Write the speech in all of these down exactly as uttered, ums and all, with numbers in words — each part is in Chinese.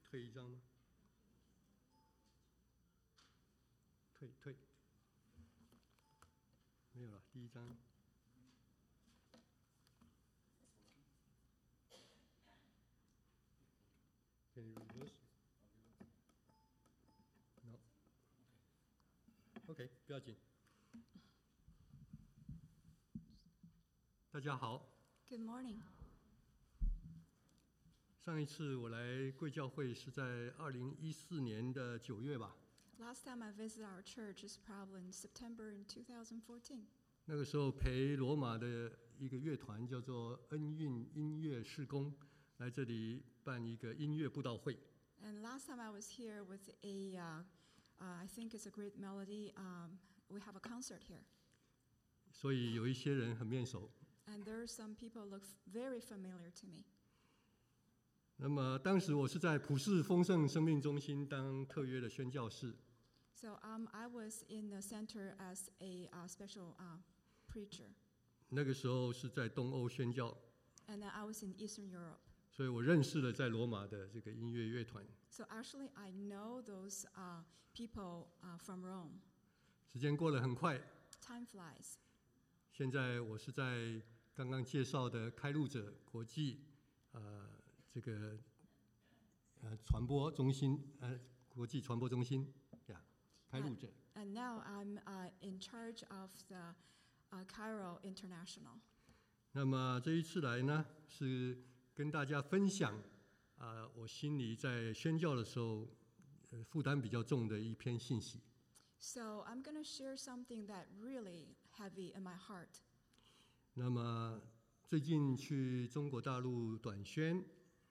退一张吗？退退，没有了，第一张。Can you reverse? No. OK， 不要紧。大家好。 Good morning. 上一次我来贵教会是在二零一四年的九月吧。 Last time I visited our church is probably in September in two thousand fourteen. 那个时候陪罗马的一个乐团叫做恩韵音乐事工来这里办一个音乐布道会。 And last time I was here with a, uh, uh, I think it's a great melody. Um, we have a concert here. 所以有一些人很面熟。 And there are some people look very familiar to me. 那么当时我是在普世丰盛生命中心当特约的宣教士。 So um, I was in the center as a uh, special uh, preacher. 那个时候是在东欧宣教。 And then I was in Eastern Europe. 所以我认识了在罗马的这个音乐乐团。 So actually, I know those uh, people uh, from Rome. 时间过得很快。 Time flies. 现在我是在刚刚介绍的开路者国际呃这个呃传播中心呃国际传播中心呀， yeah, 开路者。 And, and now I'm uh, in charge of the uh, Cairo International. 那么这一次来呢，是跟大家分享啊、呃，我心里在宣教的时候，呃，负担比较重的一篇信息。 So I'm going to share something that really heavy in my heart. 那么最近去中国大陆短宣。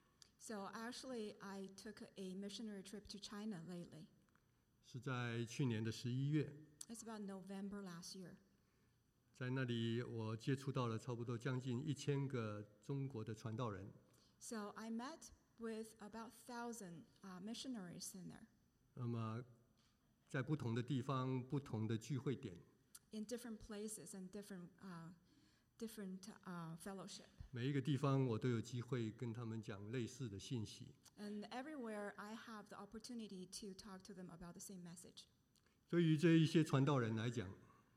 So actually, I took a missionary trip to China lately. 是在去年的十一月。 It's about November last year. 在那里，我接触到了差不多将近一千个中国的传道人。 So I met with about thousand uh, missionaries in there. 那么，在不同的地方、不同的聚会点。 In different places and different uh, different uh, fellowship. 每一个地方，我都有机会跟他们讲类似的信息。 And everywhere I have the opportunity to talk to them about the same message. 对于这一些传道人来讲。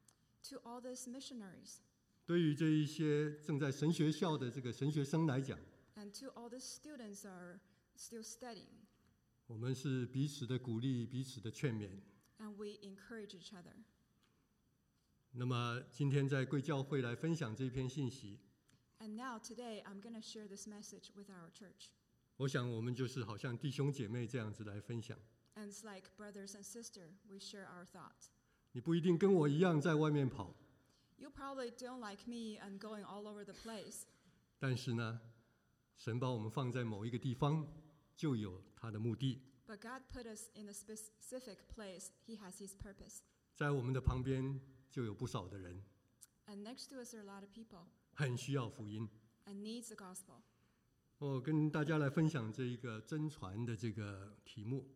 To all these missionaries. 对于这一些正在神学校的这个神学生来讲。 And to all the students are still studying. 我们是彼此的鼓励，彼此的劝勉。 And we encourage each other. 那么今天在贵教会来分享这篇信息。 And now today I'm going to share this message with our church. 我想我们就是好像弟兄姐妹这样子来分享。 And it's like brothers and sisters, we share our thoughts. 你不一定跟我一样在外面跑。 You probably don't like me and going all over the place. 但是呢，神把我们放在某一个地方，就有他的目的。 But God put us in a specific place. He has His purpose. 在我们的旁边就有不少的人。 And next to us are a lot of people. 很需要福音。 And needs the gospel. 我跟大家来分享这一个真传的这个题目。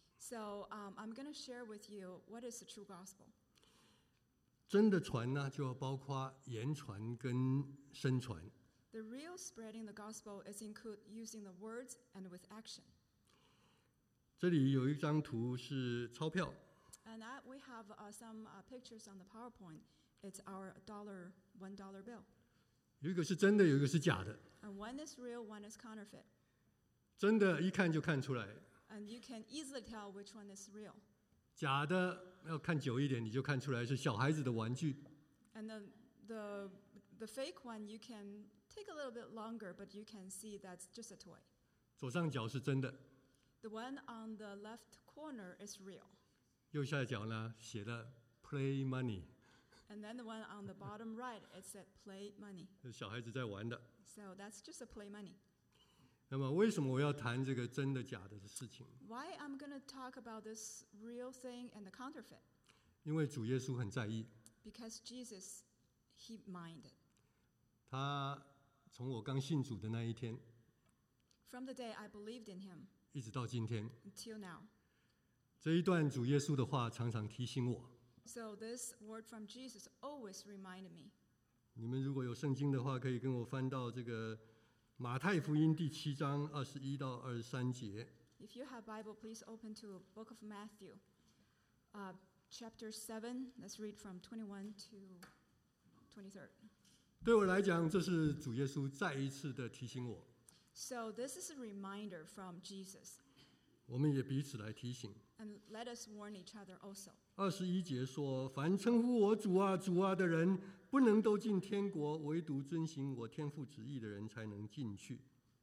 So um, I'm going to share with you what is the true gospel. 真的传呢，就包括言传跟身传。 The real spreading the gospel is include using the words and with action. 这里有一张图是钞票。 And I, we have uh, some uh, pictures on the PowerPoint. It's our dollar, one dollar bill. 有一个是真的，有一个是假的。 And one is real, one is counterfeit. 真的，一看就看出来。 And you can easily tell which one is real. 假的要看久一点，你就看出来是小孩子的玩具。 And the the the fake one you can take a little bit longer, but you can see that's just a toy. 左上角是真的。 The one on the left corner is real. 右下角呢写了 play money。 And then the one on the bottom right, it said play money. 是小孩子在玩的。 So that's just a play money. 那么为什么我要谈这个真的假的的事情？ Why I'm going to talk about this real thing and the counterfeit? 因为主耶稣很在意。 Because Jesus, He minded. 他从我刚信主的那一天 From the day I believed in Him 一直到今天， until now. 这一段主耶稣的话常常提醒我。 So this word from Jesus always reminded me. 你们如果有圣经的话，可以跟我翻到这个马太福音第七章二十一到二十三节。 If you have Bible, please open to Book of Matthew, uh, chapter seven. Let's read from twenty-one to twenty-three. 对我来讲，这是主耶稣再一次的提醒我。 So this is a reminder from Jesus. 我们也彼此来提醒。 And let us warn each other also. 二十一节说：“凡称呼我主啊、主啊的人，不能都进天国，唯独遵行我天父旨意的人才能进去。”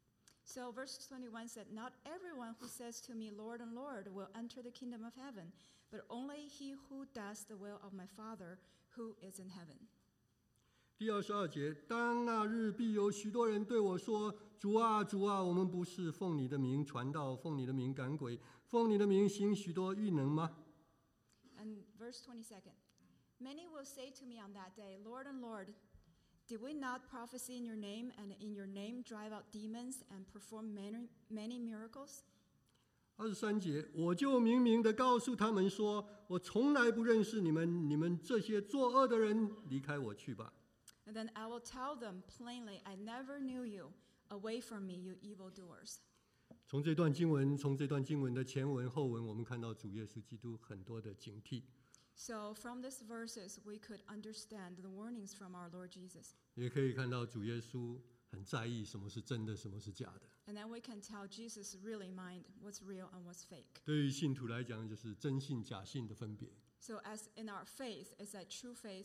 So verse twenty-one said, "Not everyone who says to me, Lord and Lord, will enter the kingdom of heaven, but only he who does the will of my Father who is in heaven." 第二十二节，当那日必有许多人对我说：“主啊，主啊，我们不是奉你的名传道，奉你的名赶鬼，奉你的名行许多异能吗？” And verse twenty-second, "Many will say to me on that day, Lord and Lord, did we not prophesy in your name, and in your name drive out demons and perform many, many miracles?" 二十三节，我就明明的告诉他们说：“我从来不认识你们，你们这些作恶的人，离开我去吧。” And then I will tell them plainly, I never knew you. Away from me, you evildoers. 从这段经文，从这段经文的前文后文，我们看到主耶稣基督很多的警惕。 So from these verses, we could understand the warnings from our Lord Jesus. 也可以看到主耶稣很在意什么是真的，什么是假的。 And then we can tell Jesus really mind what's real and what's fake. 对于信徒来讲，就是真信假信的分别。 So as in our faith, is that true faith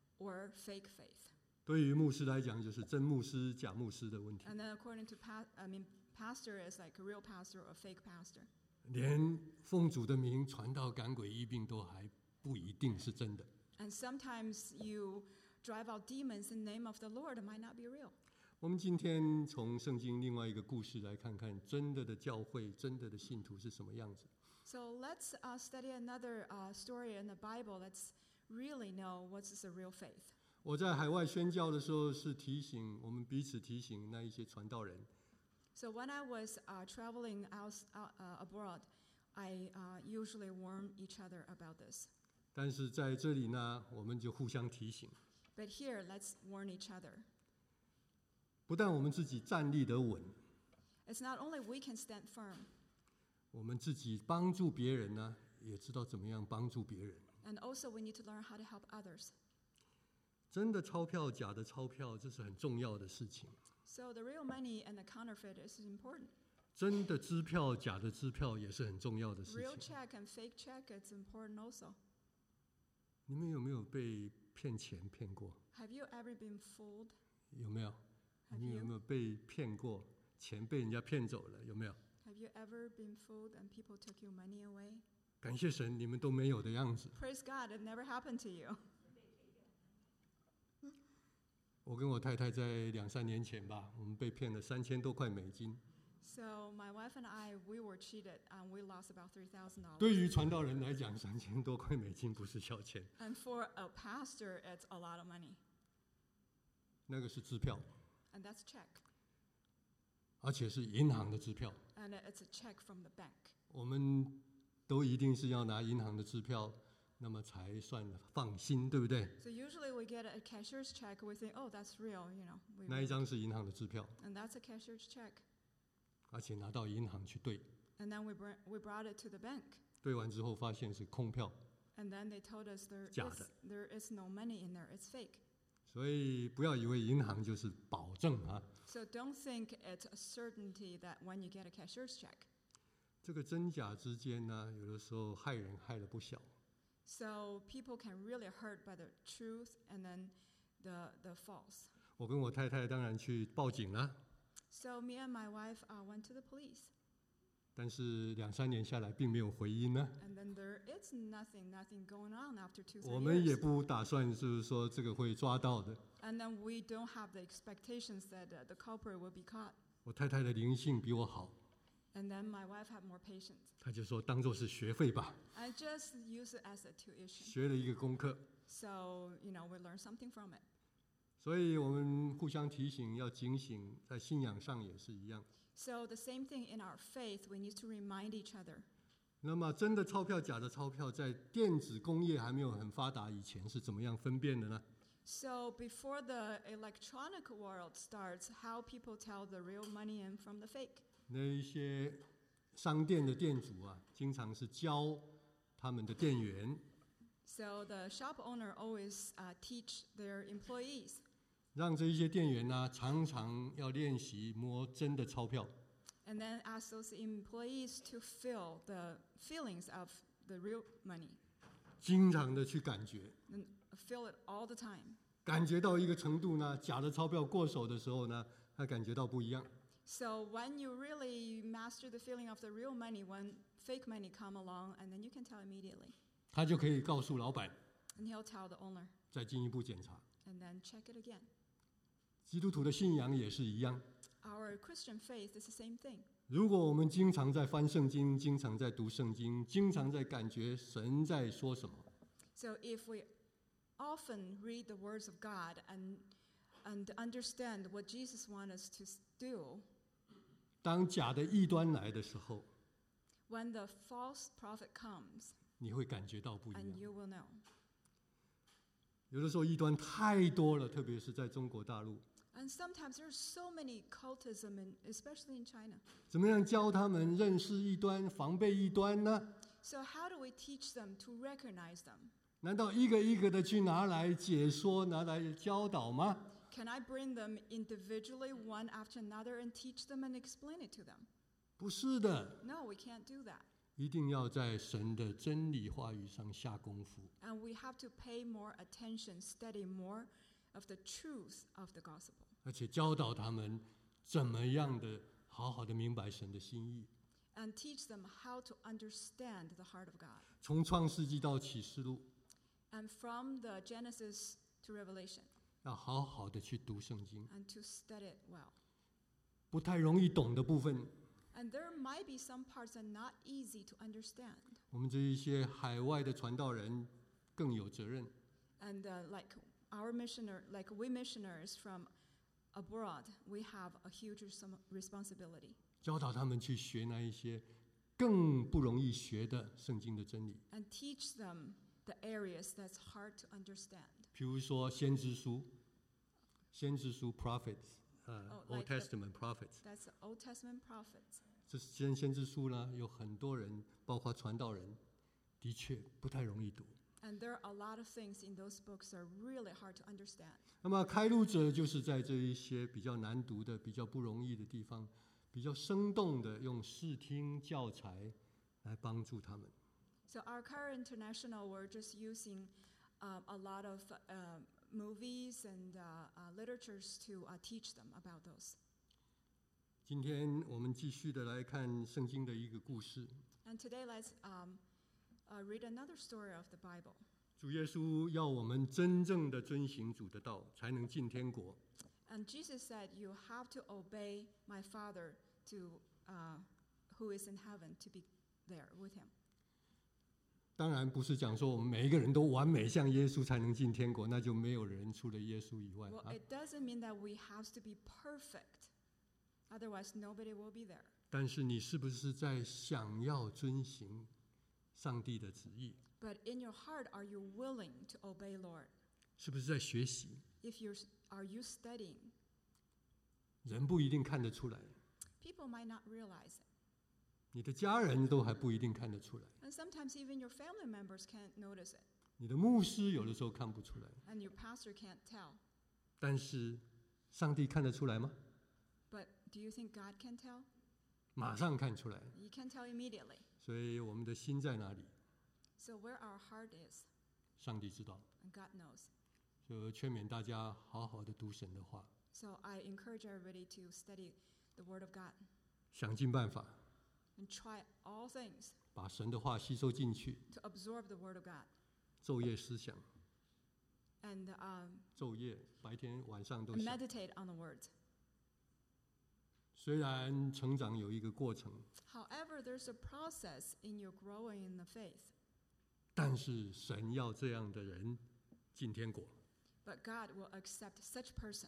or fake faith? 对于牧师来讲，就是真牧师、假牧师的问题。 And then according to, pa- I mean, pastor is like a real pastor or fake pastor. 连奉主的名传道赶鬼医病都还不一定是真的。 And sometimes you drive out demons in the name of the Lord. It might not be real. 我们今天从圣经另外一个故事来看看，真的的教会、真的的信徒是什么样子。 So let's uh, study another uh, story in the Bible. Let's really know what's the real faith. 我在海外宣教的时候，是提醒我们彼此提醒那一些传道人。 So when I was uh, traveling out, uh, uh, abroad, I uh, usually warn each other about this. 但是在这里呢，我们就互相提醒， But here, let's warn each other. 不但我们自己站立得稳， It's not only we can stand firm, 我们自己帮助别人呢，也知道怎么样帮助别人。 and also we need to learn how to help others. 真的钞票、假的钞票，这是很重要的事情。 So the real money and the counterfeit is important. 真的支票、假的支票也是很重要的事 Real 情。 check and fake check, it's important also. 你们有没有被骗钱骗过？ Have you ever been fooled? 有没有？ Have 你们有 you? 没有被骗过？钱被人家骗走了，有没有？ Have you ever been fooled and people took your money away? 感谢神，你们都没有的样子。 Praise God, it never happened to you. 我跟我太太在两三年前吧，我们被骗了三千多块美金。 So my wife and I, we were cheated and we lost about three thousand 对 dollars. 于传道人来讲，三千多块美金不是小钱， And for a pastor, it's a lot of money. 那个是支票， And that's check. 而且是银行的支票。 And it's a check from the bank. 我们都一定是要拿银行的支票，那么才算放心，对不对？ So usually we get a cashier's check, we think, oh, that's real, you know. We 那一 will- 张是银行的支票， And that's a cashier's check. 而且拿到银行去兑， And then we, br- we brought it to the bank. 兑完之后发现是空票， And then they told us there 假 is, 的。 there is no money in there, it's fake. 所以不要以为银行就是保证啊。 So don't think it's a certainty that when you get a cashier's check. 这个真假之间呢，有的时候害人害了不小。 So people can really hurt by the truth and then the, the false. 我跟我太太当然去报警了， So me and my wife uh, went to the police. 但是两三年下来并没有回音呢。 And then there is nothing, nothing going on after two, 我 three 们也 years. 不打算就是说这个会抓到的。 And then we don't have the expectations that uh, the culprit will be caught. 我太太的灵性比我好， And then my wife had more patience. 她就说当做是学费吧， I just use it as a tuition. 学了一个功课。 So, you know, we learn something from it. 所以我们互相提醒，要警醒，在信仰上也是一样。 So the same thing in our faith, we need to remind each other. 那么，真的钞票、假的钞票，在电子工业还没有很发达以前，是怎么样分辨的呢？ So before the electronic world starts, how people tell the real money and from the fake. 那一些商店的店主啊，经常是教他们的店员， So the shop owner always uh, teach their employees, 让这一些店员呢、常常要练习摸真的钞票， and then ask those employees to feel the feelings of the real money, 经常的去感觉， and feel it all the time. 感觉到一个程度呢，假的钞票过手的时候呢，他感觉到不一样。 So when you really master the feeling of the real money, when fake money come along, and then you can tell immediately, 他就可以告诉老板， and he'll tell the owner, 再进一步检查。 and then check it again. 基督徒的信仰也是一样， Our Christian faith is the same thing. 如果我们经常在翻圣经，经常在读圣经，经常在感觉神在说什么， So if we often read the words of God and and understand what Jesus wants us to do, 当假的异端来的时候， when the false prophet comes, 你会感觉到不一 and 样。 you will know. 有的时候异端太多了，特别是在中国大陆， And sometimes there's so many cultism, in, especially in China. 怎么样教他们认识异端、防备异端呢？ So how do we teach them to recognize them? 难道一个一个的去拿来解说、拿来教导吗？ Can I bring them individually, one after another, and teach them and explain it to them? 不是的， No, we can't do that. 一定要在神的真理话语上下功夫。 And we have to pay more attention, study more of the truth of the gospel, 而且教导他们怎么样的好好的明白神的心意。 and teach them how to understand the heart of God. 从创世纪到启示录， And from the Genesis to Revelation, 要好好的去读圣经。 and to study it well. 不太容易懂的部分， And there might be some parts that are not easy to understand. 我们这一些海外的传道人更有责任。 And uh, like our missioner, like we missionaries from abroad, we have a huge res- responsibility. 教导他们去学那一些更不容易学的圣经的真理， And teach them the areas that's hard to understand. 譬如说先知书，先知书 prophets， 呃、 Oh, Old like the- Testament prophets， That's the Old Testament prophets. 这先先知书呢，有很多人，包括传道人，的确不太容易读。 And there are a lot of things in those books that are really hard to understand. 那么开路者就是在这一些比较难读的、比较不容易的地方，比较生动的用视听教材来帮助他们。 So our current international, we're just using um, a lot of uh, movies and uh, uh, literatures to uh, teach them about those. 今天我们继续的来看圣经的一个故事。 And today, let's um, uh, read another story of the Bible. 主耶稣要我们真正的遵行主的道，才能进天国。 And Jesus said, "You have to obey my Father, to uh, who is in heaven, to be there with Him." 当然不是讲说我们每一个人都完美像耶稣才能进天国，那就没有人除了耶稣以外 Well, 啊。 it doesn't mean that we have to be perfect. Otherwise, nobody will be there. 但是你是不是在想要遵行上帝的旨意？ But in your heart, are you willing to obey Lord? 是不是在学习？ If you're, are you studying? 人不一定看得出来， People might not realize it. 你的家人都还不一定看得出来， And sometimes even your family members can't notice it. 你的牧师有的时候看不出来， And your pastor can't tell. 但是上帝看得出来吗？ But do you think God can tell? 马上看出来。 You can tell immediately. 所以我们的心在哪里？ So where our heart is, 上帝知道。 and God knows. 就劝勉大家好好的读神的话， So I encourage everybody to study the Word of God 想尽办法 and try all things 把神的话吸收进去， to absorb the Word of God. 昼夜思想， And um, 昼夜白天晚上都 and 想。 meditate on the Word. 虽然成长有一个过程， However, there's a process in your growing in the faith. 但是神要这样的人进天国。 But God will accept such person.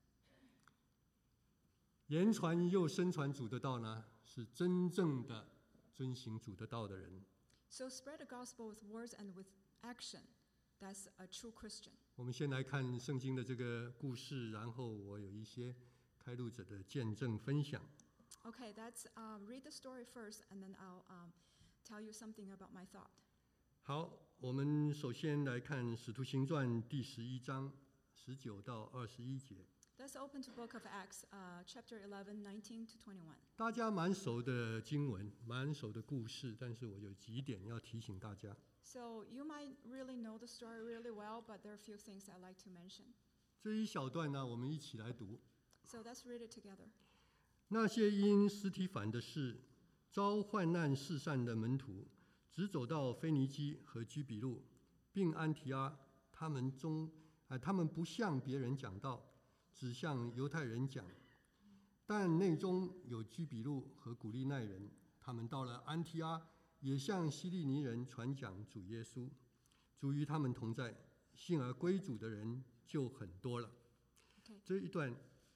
言传又深传主的道呢，是真正的遵行主的道的人。 So spread the gospel with words and with action. That's a true Christian. 我们先来看圣经的这个故事，然后我有一些开路者的见证分享。 Okay, that's um, read the story first, and then I'll um, tell you something about my thought. 好，我们首先来看《使徒行传》第十一章十九到二十一节。 Let's open to Book of Acts, uh, chapter eleven, nineteen to twenty-one. 大家蛮熟的经文，蛮熟的故事，但是我有几点要提醒大家。 So you might really know the story really well, but there are a few things I'd like to mention. 这一小段呢，我们一起来读。 So let's read it together. 那些因司提反的事遭患难试善的门徒，只走到腓尼基和居比路，并安提阿，他们中，呃，他们不向别人讲道，只向犹太人讲。但内中有居比路和古利奈人，他们到了安提阿，也向希利尼人传讲主耶稣。主与他们同在，信而归主的人就很多了。 Okay. 这一段。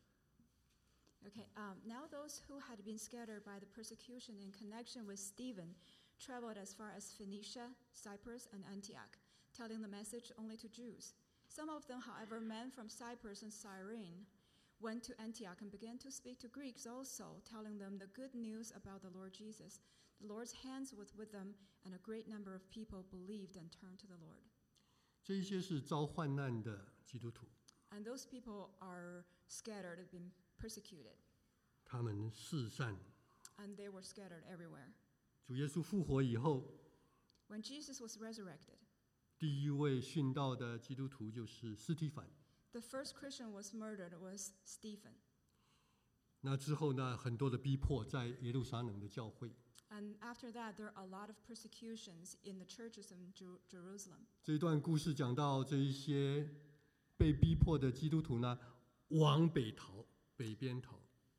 Okay, um, now those who had been scattered by the persecution in connection with Stephen traveled as far as Phoenicia, Cyprus, and Antioch, telling the message only to Jews. Some of them, however, men from Cyprus and Cyrene, went to Antioch and began to speak to Greeks also, telling them the good news about the Lord Jesus. The Lord's hands was with them, and a great number of people believed and turned to the Lord. 这一些是遭患难的基督徒， And those people are scattered, have been persecuted, 他们四散。 and they were scattered everywhere. 主耶稣复活以后， When Jesus was resurrected, 第一位殉道的基督徒就是司提反。 the first Christian was murdered was Stephen. 那之后呢，很多的逼迫在耶路撒冷的教会。 And after that, there are a lot of persecutions in the churches in Jer- Jerusalem. 这一段故事讲到这一些被逼迫的基督徒呢，往北逃，北边逃。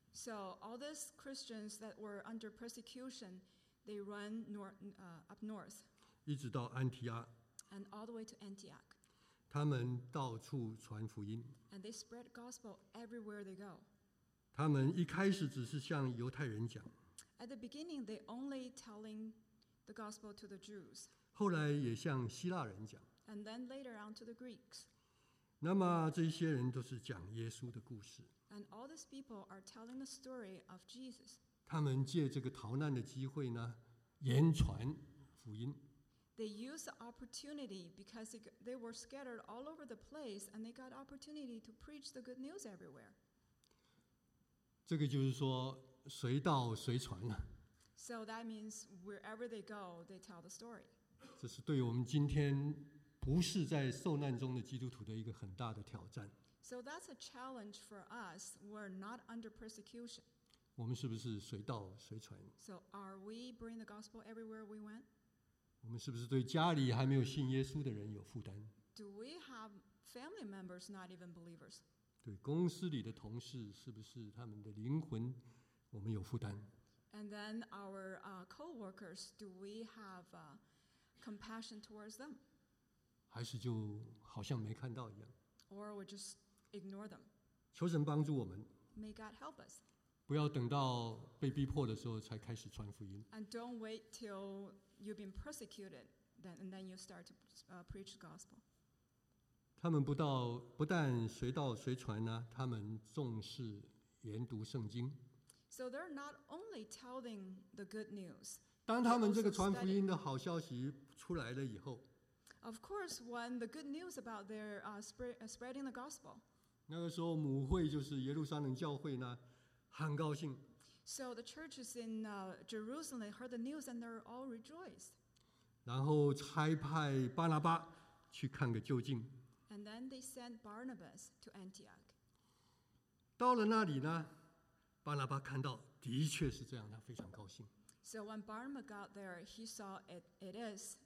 So all these Christians that were under persecution, they run nor- uh, up north 一直到安提阿， and all the way to Antioch. 他们到处传福音。 And they spread gospel everywhere they go. 他们一开始只是向犹太人讲， At the beginning, they only telling the gospel to the Jews, 后来也向希腊人讲。 and then later on to the Greeks. 那么这些人都是讲耶稣的故事， And all these people are telling the story of Jesus. 他们借这个逃难的机会呢，言传福音。 They used the opportunity because they, g- they were scattered all over the place, and they got opportunity to preach the good news everywhere. 这个就是说，随到随传了。 So that means wherever they go, they tell the story. 这是对我们今天不是在受难中的基督徒的一个很大的挑战。 So that's a challenge for us. We're not under persecution. 我们是不是随到随传？ So are we bringing the gospel everywhere we went? 我们是不是对家里还没有信耶稣的人有负担？ Do we have family members not even believers? 对公司里的同事，是不是他们的灵魂我们有负担？ And then our uh, co-workers, do we have uh, compassion towards them? 还是就好像没看到一样？ Or we just ignore them? 求神帮助我们， May God help us. 不要等到被逼迫的时候才开始传福音。 And don't wait till you've been persecuted, then, and then you start to uh, preach the gospel. 他们不到不但随到随传呢，他们重视研读圣经。 So they're not only telling the good news. 当他们这个传福音的好消息出来了以后， Of course, when the good news about their uh, spread, uh, spreading the gospel, 那个时候母会就是耶路撒冷教会呢，很高兴， so the churches in uh, Jerusalem, they heard the news and they're all rejoiced. 然后差派巴拿巴去看个究竟。 And then they sent Barnabas to Antioch. 到了那里呢，巴拿巴看到的确是这样，他非常高兴。 So when Barnabas got there, he saw it, it is.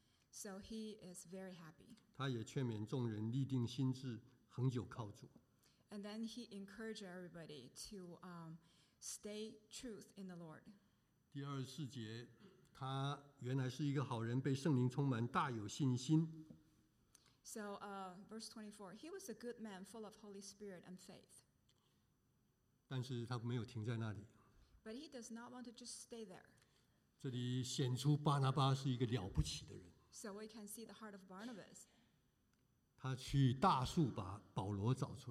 So he is very happy. 他也劝勉众人立定心志，恒久靠主。 And then he encouraged everybody to um, stay truth in the Lord. 第二十四节，他原来是一个好人，被圣灵充满，大有信心。 So uh, verse twenty-four, he was a good man, full of Holy Spirit and faith. 但是他没有停在那里， But he does not want to just stay there. 这里显出巴拿巴是一个了不起的人。 So we can see the heart of Barnabas. 他去大树把保罗找出来，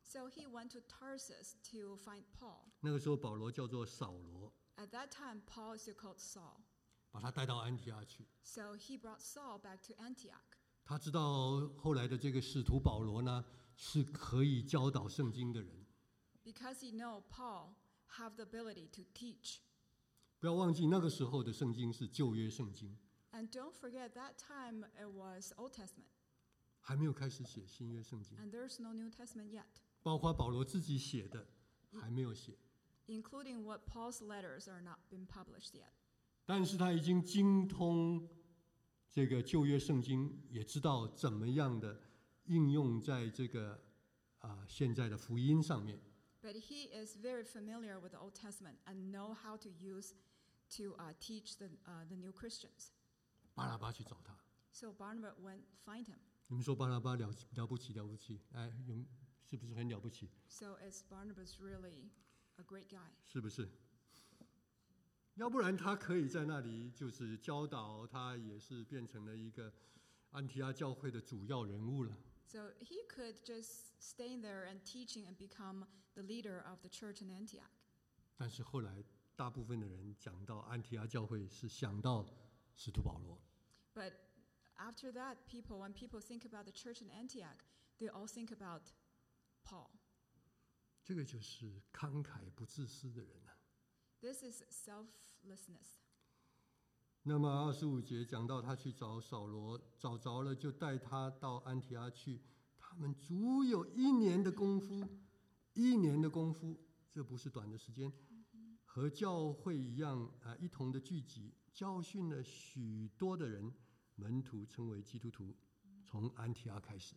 So he went to Tarsus to find Paul. 那个时候保罗叫做扫罗， At that time, Paul is still called Saul. 把他带到安提阿去。 So he brought Saul back to Antioch. 他知道后来的这个使徒保罗呢，是可以教导圣经的人。 Because he know Paul have the ability to teach. 不要忘记那个时候的圣经是旧约圣经， And don't forget that time it was Old Testament. 还没有开始写新约圣经， And there's no New Testament yet, 包括保罗自己写的还没有写， including what Paul's letters are not been published yet. 但是他已经精通这个旧约圣经，也知道怎么样的应用在这个啊、现在的福音上面。 But he is very familiar with the Old Testament and know how to use to uh, teach the, uh, the new Christians. 巴拿巴去找他， So Barnabas went find him. 你们说巴拿巴了了不起了不起？哎，有是不是很了不起？ So is Barnabas really a great guy? 是不是？要不然他可以在那里就是教导，他也是变成了一个安提阿教会的主要人物了。 So he could just stay there and teaching and become the leader of the church in Antioch. 但是后来大部分的人讲到安提阿教会，是想到使徒保罗。 But after that, people, when people think about the church in Antioch, they all think about Paul. 这个就是慷慨不自私的人啊。 This is selflessness. 那么二十五节讲到他去找扫罗，找着了就带他到安提阿去。他们足有一年的功夫，一年的功夫，这不是短的时间，和教会一样啊，一同的聚集，教训了许多的人，门徒称为基督徒，从安提阿开始。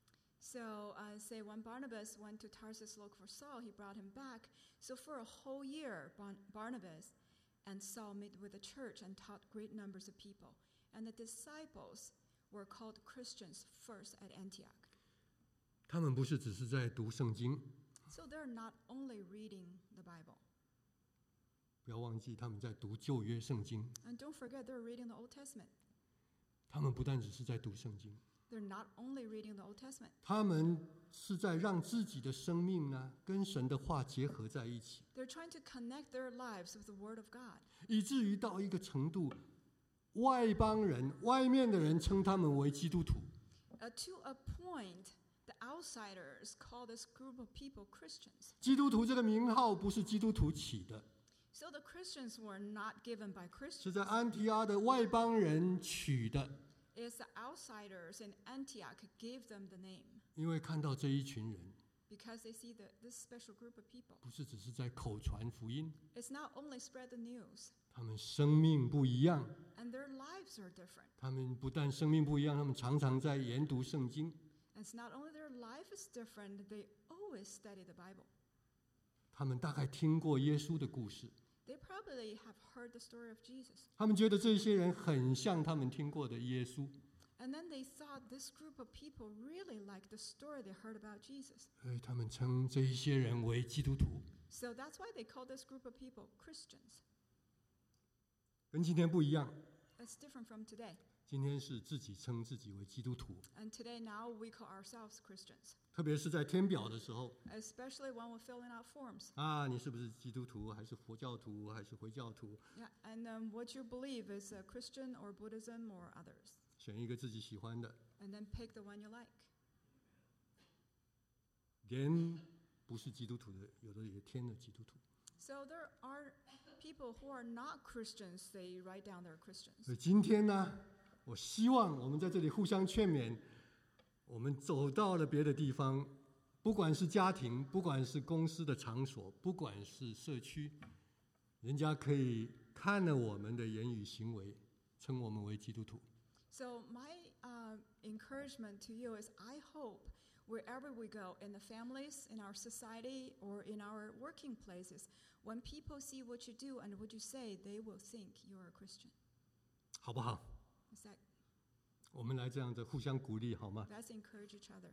So, uh, say when Barnabas went to Tarsus to look for Saul, he brought him back. So, for a whole year, Bar- Barnabas and Saul met with the church and taught great numbers of people. And the disciples were called Christians first at Antioch. 他们不是只是在读圣经， So, they're not only reading the Bible. 不要忘记他们在读旧约圣经。 And don't forget, they're reading the Old Testament. 他们不但只是在读圣经， They're not only reading the Old Testament. 他们是在让自己的生命呢，跟神的话结合在一起， They're trying to connect their lives with the Word of God. 以至于到一个程度，外邦人、外面的人称他们为基督徒。 Uh, to a point, the outsiders call this group of people Christians. 基督徒这个名号不是基督徒起的， So the Christians were not given by 是 Christians. 在安提阿的外邦人取的， It's the outsiders in Antioch who gave them the name 因为看到这一群人， because they see the, this special group of people. 不是只是在口传福音， It's not only spread the news, 他们生命不一样。 and their lives are different. 他们不但生命不一样，他们常常在研读圣经。 And it's not only their life is different, they always study the Bible. 他们大概听过耶稣的故事， They probably have heard the story of Jesus. 他们觉得这些人很像他们听过的耶稣， And then they thought this group of people really liked the story they heard about Jesus. 所以他们称这一些人为基督徒。 So that's why they call this group of people Christians. 跟今天不一样， It's different from today. 今天是自己称自己为基督徒， And today now we call ourselves Christians, 特别是在填表的时候 especially when we're filling out forms. 啊，你是不是基督徒，还是佛教徒，还是回教徒？ Yeah, and um, what you believe is uh, Christian or Buddhism or others. 选一个自己喜欢的， And then pick the one you like. 连不是基督徒的，有的也填了基督徒。 So there are people who are not Christians, they write down they're Christians. 所以今天呢，我希望我们在这里互相劝勉。我们走到了别的地方，不管是家庭，不管是公司的场所，不管是社区，人家可以看了我们的言语行为，称我们为基督徒。 So my uh, encouragement to you is I hope wherever we go, in the families, in our society, or in our working places, when people see what you do and what you say, they will think you're a Christian. 好不好？ Is that, 我们来这样子互相鼓励，好吗？ let's encourage each other.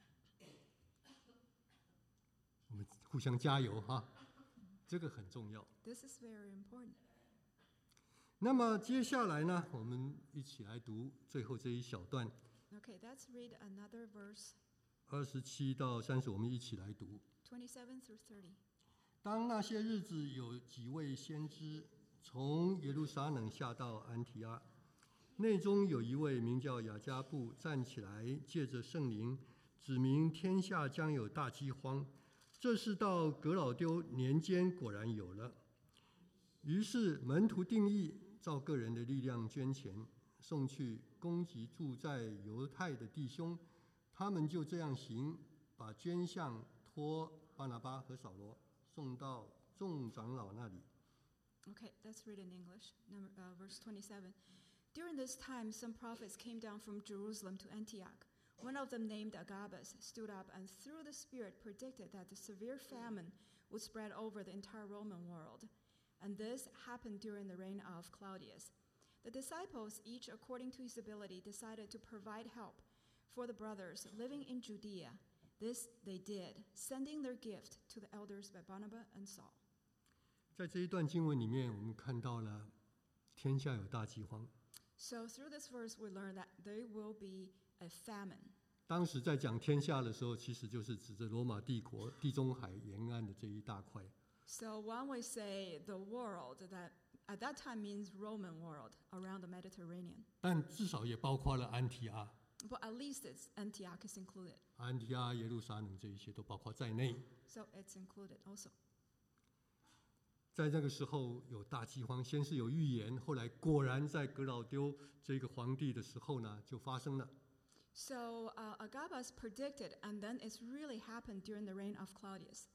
我们互相加油哈，这个很重要。 This is very important. 那么接下来呢，我们一起来读最后这一小段。 Okay, let's read another verse 二十七到三十，我们一起来读。 twenty-seven through thirty. 当那些日子，有几位先知从耶路撒冷下到安提阿，内中有一位名叫雅加布站起来，借着圣灵指明天下将有大饥荒。这是到革老丢年间果然有了。于是门徒定义，照个人的力量捐钱，送去供给住在犹太的弟兄。他们就这样行，把捐项托巴拿巴和扫罗送到众长老那里。 Okay, let's read in English. Number, uh, verse twenty-seven. During this time, some prophets came down from Jerusalem to Antioch. One of them, named Agabus, stood up and through the Spirit predicted that the severe famine would spread over the entire Roman world. And this happened during the reign of Claudius. The disciples, each according to his ability, decided to provide help for the brothers living in Judea. This they did, sending their gift to the elders by Barnabas and Saul. 在这一段经文里面，我们看到了天下有大饥荒。 So through this verse, we learn that there will be a famine. 当时在讲天下的时候，其实就是指着罗马帝国地中海沿岸的这一大块。 So when we say the world, that at that time means Roman world around the Mediterranean. 但至少也包括了安提阿、 But at least it's Antioch is included. 安提阿、耶路撒冷这一些都包括在内。 So it's included also. 在那个时候有大饥荒，先是有预言，后来果然在革老丢这个皇帝的时候呢，就发生了。 So uh, Agabus predicted, and then it's really happened during the reign of Claudius.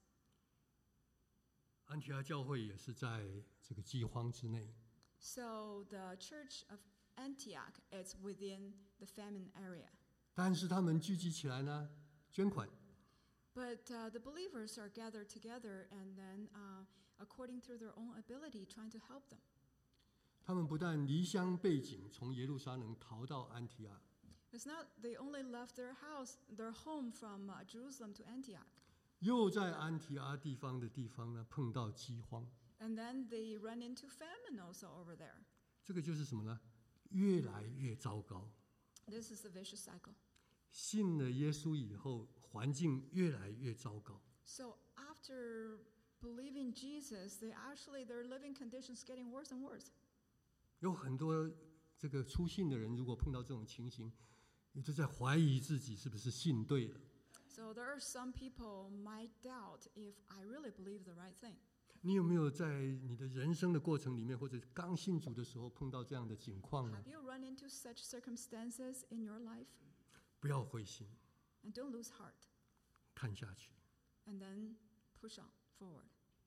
安提阿教会也是在这个饥荒之内。 So the church of Antioch is within the famine area. 但是他们聚集起来呢，捐款。 But uh, the believers are gathered together and then, uh, according to their own ability, trying to help them. 他们不但离乡背井，从耶路撒冷逃到安提阿， It's not they only left their house, their home from uh, Jerusalem to Antioch. 又在安提阿地方的地方呢碰到饥荒。 And then they run into famine also over there. 这个就是什么呢？越来越糟糕。 This is the vicious cycle. 信了耶稣以后，环境越来越糟糕。 So after believing Jesus, they actually their living conditions getting worse and worse. 有很多这个初信的人，如果碰到这种情形，也就在怀疑自己是不是信对了。 So there are some people might doubt if I really believe the right thing. 你有没有在你的人生的过程里面，或者刚信主的时候碰到这样的情况呢？ Have you run into such circumstances in your life? 不要灰心， And don't lose heart. 看下去。 And then push on forward.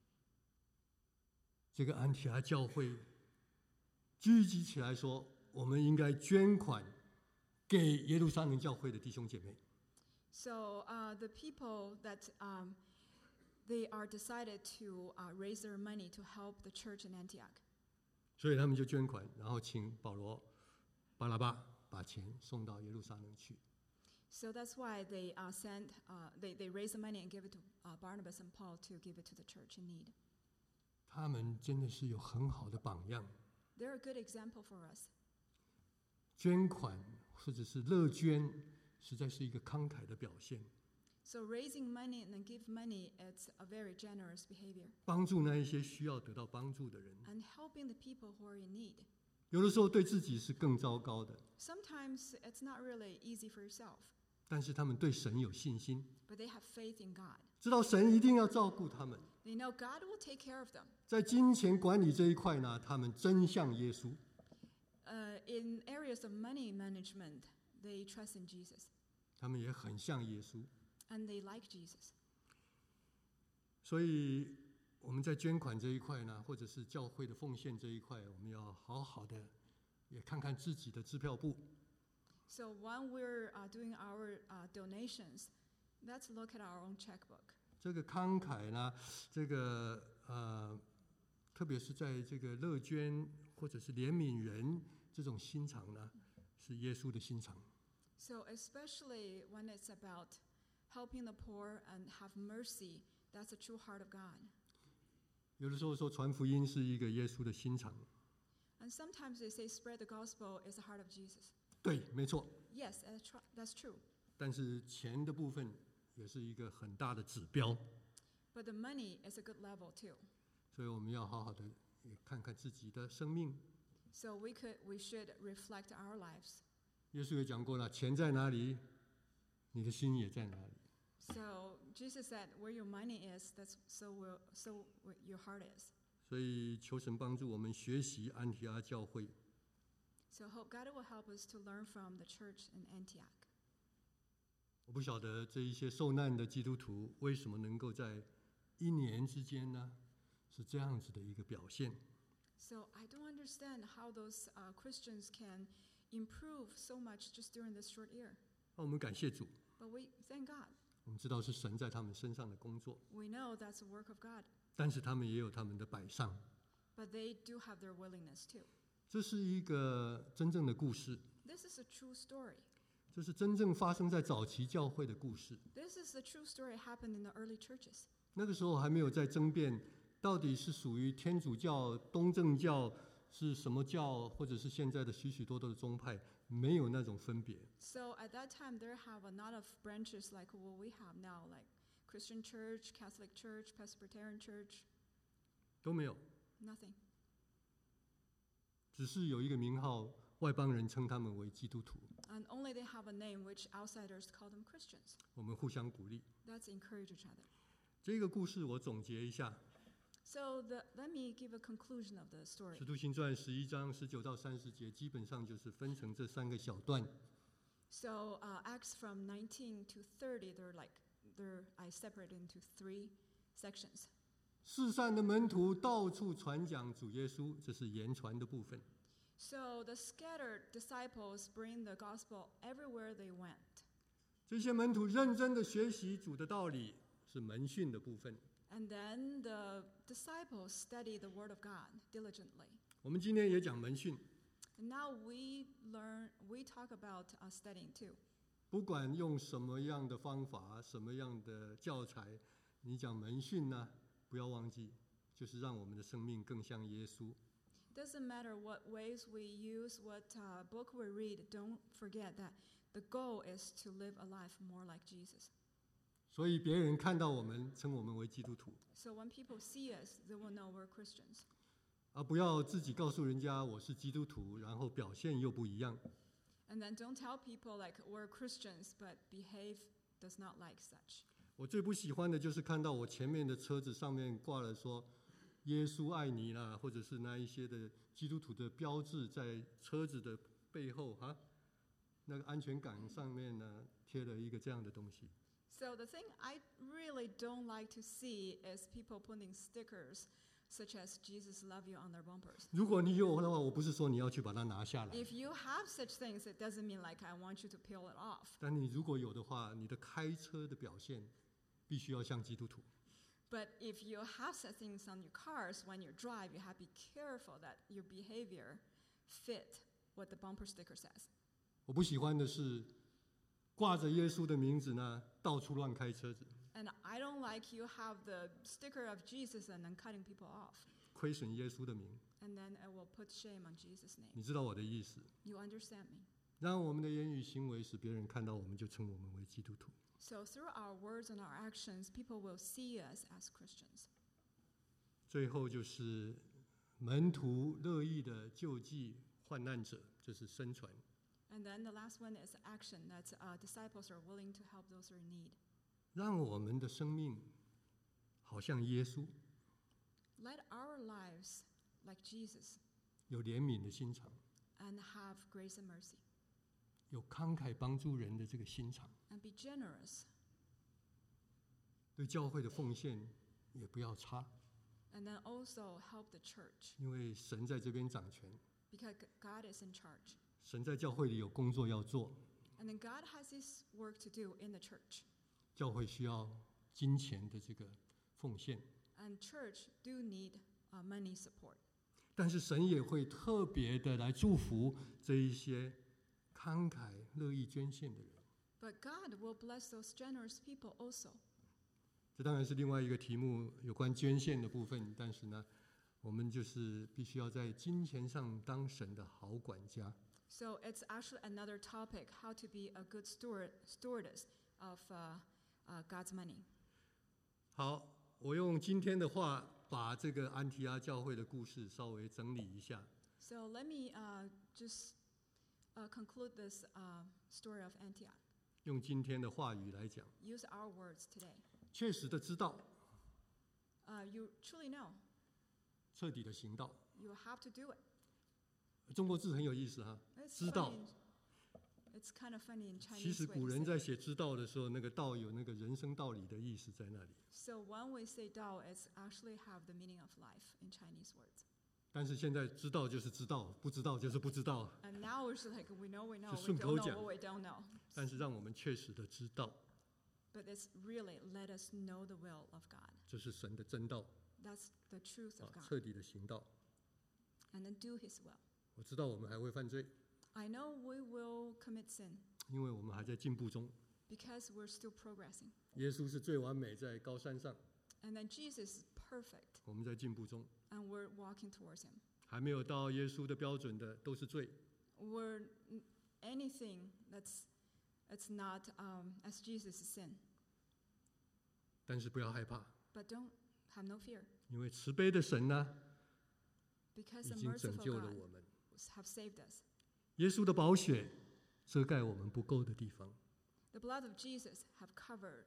这个安提阿教会聚集起来说，我们应该捐款给耶路撒冷教会的弟兄姐妹。 So uh, the people that um, they are decided to uh, raise their money to help the church in Antioch. 所以他们就捐款，然后请保罗、巴拿巴把钱送到耶路撒冷去。 So that's why they uh, send, uh, they, they raise the money and give it to uh, Barnabas and Paul to give it to the church in need. 他们真的是有很好的榜样， They're a good example for us. 捐款或者是乐捐，实在是一个慷慨的表现， So raising money and then give money, it's a very generous behavior. 帮助那一些需要得到帮助的人。 And helping the people who are in need. 有的时候对自己是更糟糕的， Sometimes it's not really easy for yourself, 但是他们对神有信心， but they have faith in God. 知道神一定要照顾他们。 They know God will take care of them. 在金钱管理这一块呢，他们真像耶稣。 Uh, in areas of money management, they trust in Jesus. 他们也很像耶稣， And they like Jesus. 所以我们在捐款这一块呢，或者是教会的奉献这一块，我们要好好的也看看自己的支票簿。 So when we're uh, doing our uh, donations, let's look at our own checkbook. 这个慷慨呢，这个呃，特别是在这个乐捐或者是怜悯人这种心肠呢，是耶稣的心肠。 So especially when it's about helping the poor and have mercy, that's the true heart of God. 有的时候说传福音是一个耶稣的心肠， And sometimes they say spread the gospel is the heart of Jesus. 对，没错。 Yes, that's, tr- that's true. 但是钱的部分也是一个很大的指标， But the money is a good level too. 所以我们要好好的也看看自己的生命。 So we could, we should reflect our lives. 耶稣也讲过了，钱在哪里，你的心也在哪里。 So Jesus said, "Where your money is, that's so will, so your heart is." 所以求神帮助我们学习安提阿教会。 So hope God will help us to learn from the church in Antioch. 我不晓得这一些受难的基督徒为什么能够在一年之间呢，是这样子的一个表现。 So I don't understand how those uh, Christians can improve so much just during this short year. 那我们感谢主， But we thank God. 我们知道是神在他们身上的工作， We know that's the work of God. 但是他们也有他们的摆上。 But they do have their willingness too. 这是一个真正的故事， This is a true story. 这是真正发生在早期教会的故事。 This is the true story happened in the early churches. 那个时候还没有在争辩到底是属于天主教、东正教是什么教，或者是现在的许许多多的宗派，没有那种分别。 So at that time, there have a lot of branches like what we have now, like Christian church, Catholic church, Presbyterian church, 都没有， nothing. 只是有一个名号，外邦人称他们为基督徒。 And only they have a name which outsiders call them Christians. 我们互相鼓励。 That's encourage each other. 这个故事我总结一下， So the, let me give a conclusion of the 《 story. 使徒行传》十一章十九到三十节，基本上就是分成这三个小段。 So uh, Acts from nineteen to thirty, they're like, they're, I separate into three sections. 四散的门徒到处传讲主耶稣，这是言传的部分。 So the scattered disciples bring the gospel everywhere they went. 这些门徒认真的学习主的道理，是门训的部分。 And then the disciples study the word of God diligently. 我们今天也讲门训， And now we learn, we talk about uh, studying too. 不管用什么样的方法、什么样的教材，你讲门训呢，不要忘记，就是让我们的生命更像耶稣。 Doesn't matter what ways we use, what uh, book we read, don't forget that the goal is to live a life more like Jesus. 所以别人看到我们，称我们为基督徒， So when people see us, they will know we're Christians. 而不要自己告诉人家我是基督徒，然后表现又不一样。 And then don't tell people like we're Christians, but behave does not like such. 我最不喜欢的就是看到我前面的车子上面挂了说耶稣爱你啦，或者是那一些的基督徒的标志在车子的背后哈，那个安全杆上面呢贴了一个这样的东西。 So the thing I really don't like to see is people putting stickers such as Jesus love you on their bumpers. 如果你有的话，我不是说你要去把它拿下来， If you have such things, it doesn't mean like I want you to peel it off. 但你如果有的话，你的开车的表现必须要像基督徒。 But if you have such things on your cars, when you drive, you have to be careful that your behavior fit what the bumper sticker says. 我不喜欢的是挂着耶稣的名字呢，到处乱开车子， And I don't like you have the sticker of Jesus and then cutting people off. 亏损耶稣的名。 And then it will put shame on Jesus' name. 你知道我的意思？ You understand me? 让我们的言语行为使别人看到我们，就称我们为基督徒。 So through our words and our actions, people will see us as Christians. 最后就是门徒乐意的救济患难者，这是生传。 And then the last one is action, that uh, disciples are willing to help those who are in need. 让我们的生命好像耶稣， Let our lives, like Jesus, 有怜悯的心肠， and have grace and mercy, 有慷慨帮助人的这个心肠， and be generous, 对教会的奉献也不要差， and then also help the church, 因为神在这边掌权， because God is in charge. 神在教会里有工作要做， And then God has His work to do in the church. 教会需要金钱的这个奉献， And church do need uh, money support. 但是神也会特别的来祝福这一些慷慨乐意捐献的人。 But God will bless those generous people also. 这当然是另外一个题目，有关捐献的部分。但是呢， 我们就是必须要在金钱上当神的好管家。 So it's actually another topic, how to be a good steward, stewardess of uh, uh, God's money. 好，我用今天的话把这个安提阿教会的故事稍微整理一下。 So let me uh, just uh, conclude this uh, story of Antioch. 用今天的话语来讲， Use our words today. 确实的知道， Uh, you truly know. 彻底的行道。 You have to do it. 中国字很有意思哈， It's 知道。 funny in- It's kind of funny in 其 Chinese 实 way 古 to 人 say 在 it. 写知道的时候，那个道有那个人生道理的意思在那里。 So when we say Dao, it's actually have the meaning of life in Chinese words. 但是现在知道就是知道，不知道就是不知道。 And now it's like we know, we know, 就 we 顺口 don't know 讲。 what we don't know. 但是让我们确实的知道， But it's really let us know the will of God. 这是神的真道 That's the truth 啊 of，God. 彻底的行道。 And then do His will. 我知道我们还会犯罪， I know we will commit sin 因为我们还在进步中。 because we're still progressing. 耶稣是最完美，在高山上， And then Jesus is perfect, 我们在进步中， and we're walking towards Him. 还没有到耶稣的标准的都是罪。 We're n- anything that's it's not um, as Jesus' sin. 但是不要害怕， But don't have no fear, 因为慈悲的神呢， because 已 the 经拯 merciful 救了 God 我们。 have saved us. 耶稣的宝血遮盖我们不够的地方， The blood of Jesus have covered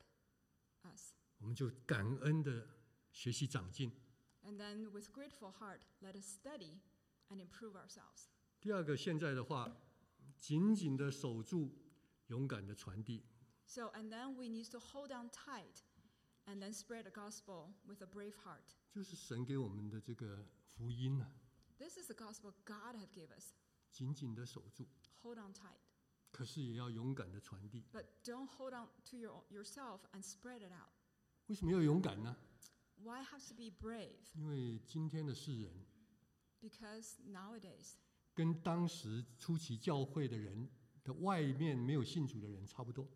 us. 我们就感恩的学习长进。 And then with grateful heart, let us study and improve ourselves. 第二个，现在的话，紧紧的守住，勇敢的传递。 So, and then we need to hold on tight and then spread the gospel with a brave heart. 就是神给我们的这个福音呢、啊， This is the gospel God have given us. 紧紧的守住， Hold on tight. 可是也要勇敢的传递。 But don't hold on to your, yourself and spread it out. 为什么要勇敢呢？ Why have to be brave? 因为今天的世人 Because nowadays, 跟当时初期教会的人的外面没有信主的人差不多。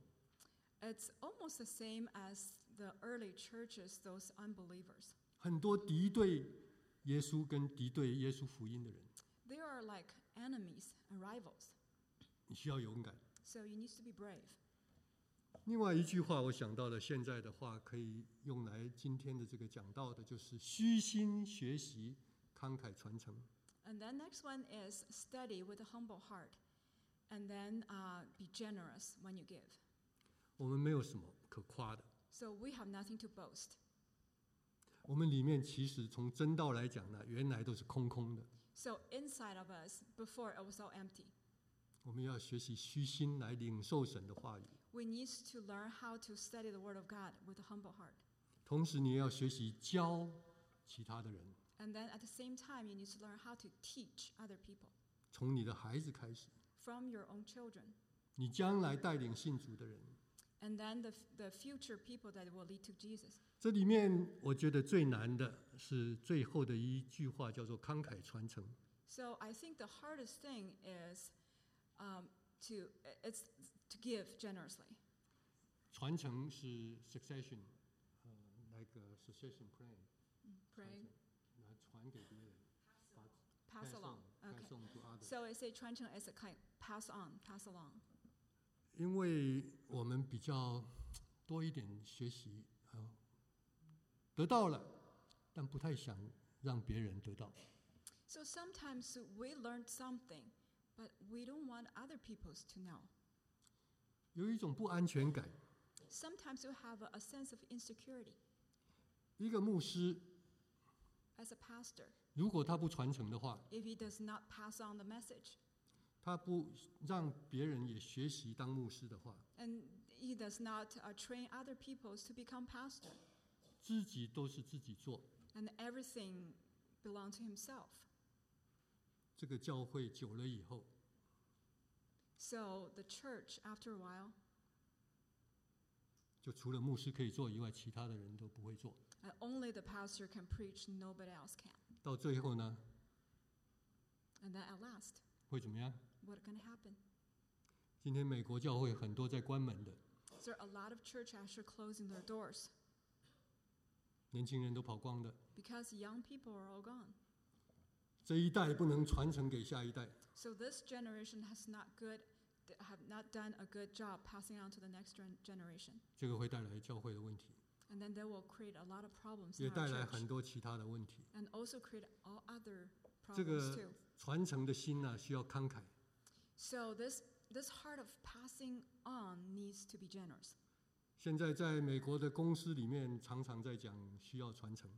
it's almost the same as the early churches, those unbelievers. 很多敌对耶稣跟敌对耶稣福音的人， They are like enemies and rivals. 你需要勇敢。 So you need to be brave. 另外一句话，我想到了现在的话，可以用来今天的这个讲到的，就是虚心学习，慷慨传承。 And then next one is study with a humble heart. And then uh, be generous when you give. 我们没有什么可夸的， So we have nothing to boast. 我们里面其实从真道来讲呢，原来都是空空的。 So inside of us, before it was all empty. 我们要学习虚心来领受神的话语， We need to learn how to study the Word of God with a humble heart. 同时你也要学习教其他的人， And then at the same time, you need to learn how to teach other people 从你的孩子开始， from your own children. 你将来带领信主的人。 And then the, the future people that will lead to Jesus. 这里面我觉得最难的是最后的一句话，叫做慷慨传承。 So I think the hardest thing is um, to, it's to give generously. 传承是 succession， 呃，like a succession plan， Pray, 来传给别人，把 pass along. pass Okay. on to others。 So I say 传承 is a kind pass on, pass along. 因为我们比较多一点学习，啊，得到了，但不太想让别人得到。 So sometimes we learned something, but we don't want other people to know. 有一种不安全感。 Sometimes you have a, a sense of insecurity. 一个牧师， As a pastor, 如果他不传承的话， if he does not pass on the message, 他不让别人也学习当牧师的话， and he does not uh, train other people to become pastor, 自己都是自己做， and everything belongs to himself. 这个教会久了以后， So the church, after a while, 就除了牧师可以做以外，其他的人都不会做。 uh, only the pastor can preach, nobody else can. 到最后呢， And then at last, 会怎么样？ what's going to happen? 今天美国教会很多在关门的， There are a lot of church actually closing their doors 年轻人都跑光的， because young people are all gone. 这一代不能传承给下一代。 So this generation has not good, have not done a good job passing on to the next gen- generation. 这个会带来教会的问题， And then they will create a lot of problems 也 in 带 our 来 church. 很多其他的问题。 And also create all other 这 problems 个 too. 传承的心呢、需要慷慨。 So this, this heart of passing on needs to be generous. 现在在美国的公司里面，常常在讲需要传承，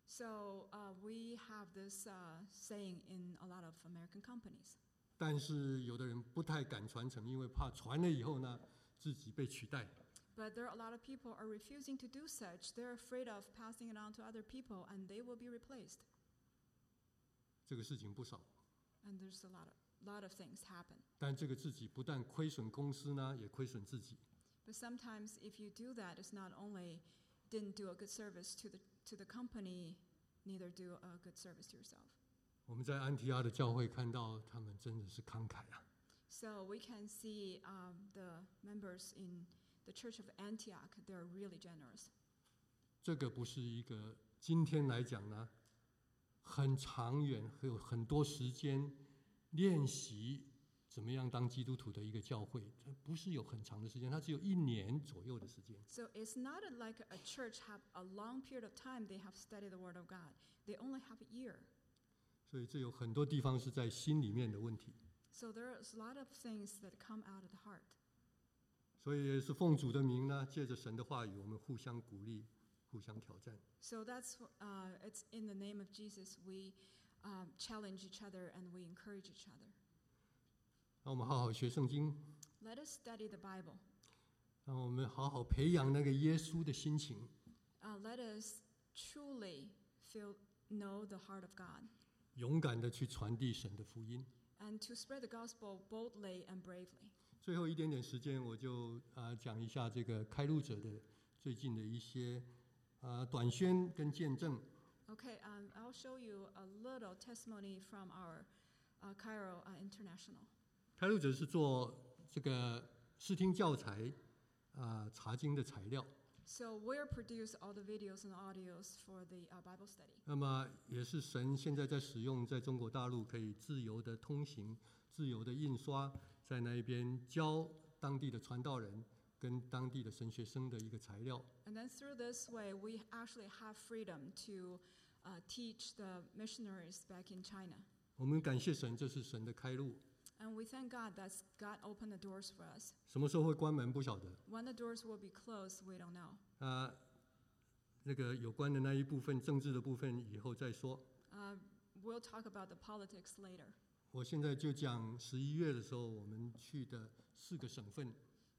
So uh, we have this uh, saying in a lot of American companies. 但是有的人不太敢传承，因为怕传了以后呢，自己被取代。 But there are a lot of people are refusing to do such. They're afraid of passing it on to other people, and they will be replaced. 这个事情不少， And there's a lot of lot of things happen. 但这个自己不但亏损公司呢，也亏损自己。 But sometimes, if you do that, it's not only didn't do a good service to the to the company, neither do a good service to yourself. 我们在安提阿的教会看到他们真的是慷慨啊， So we can see um, the members in the Church of Antioch; they're really generous. 这个不是一个今天来讲呢，很长远，还有很多时间练习怎么样当基督徒的一个教会，它不是有很长的时间，它只有一年左右的时间。 So it's not like a church have a long period of time they have studied the Word of God. They only have a year. 所以这有很多地方是在心里面的问题。 So there's a lot of things that come out of the heart. 所以也是奉主的名呢，借着神的话语，我们互相鼓励，互相挑战。 So that's uh, it's in the name of Jesus we um, challenge each other and we encourage each other. 让我们好好学圣经， Let us study the Bible. 让我们好好培养那个耶稣的心情， Uh, let us truly feel know the heart of God 勇敢的去传递神的福音。 and to spread the gospel boldly and bravely. 最后一点点时间，我就啊、呃、讲一下这个开路者的最近的一些啊、呃、短宣跟见证。 Okay, um, I'll show you a little testimony from our uh, Cairo uh, International. 开路者是做这个视听教材啊、呃、查经的材料， So we'll produce all the videos and audios for the uh, Bible study. 那么也是神现在在使用，在中国大陆可以自由的通行、自由的印刷，在那一边教当地的传道人跟当地的神学生的一个材料。 And then through this way, we actually have freedom to uh, teach the missionaries back in China. 我们感谢神，这是神的开路。 And we thank God that God opened the doors for us. 什么时候会关门不晓得 When the doors will be closed, we don't know. 啊、那个有关的那一部分政治的部分以后再说。 Uh, we'll talk about the politics later. 我现在就讲十一月的时候我们去的四个省份，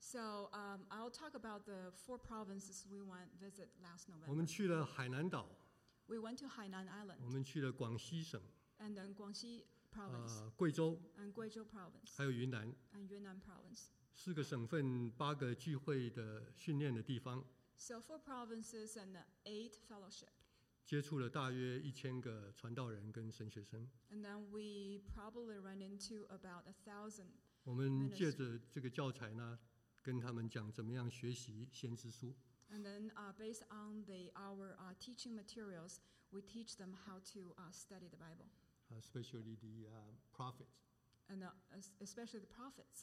So um, I'll talk about the four provinces we went visit last 我们 November. 去了海南岛， We went to Hainan Island 我们去了广西省， and then Guangxi province 呃，贵州， and Guizhou province 还有云南， and Yunnan province. 四个省份八个聚会的训练的地方， So four provinces and eight fellowship. 接触了大约一千个传道人跟神学生。 And then we probably run into about a thousand. 我们借着这个教材呢，跟他们讲怎么样学习先知书。 And then uh, based on the, our uh, teaching materials, we teach them how to uh, study the Bible, 啊 ，especially the、uh, prophets。 and uh, es- especially the prophets.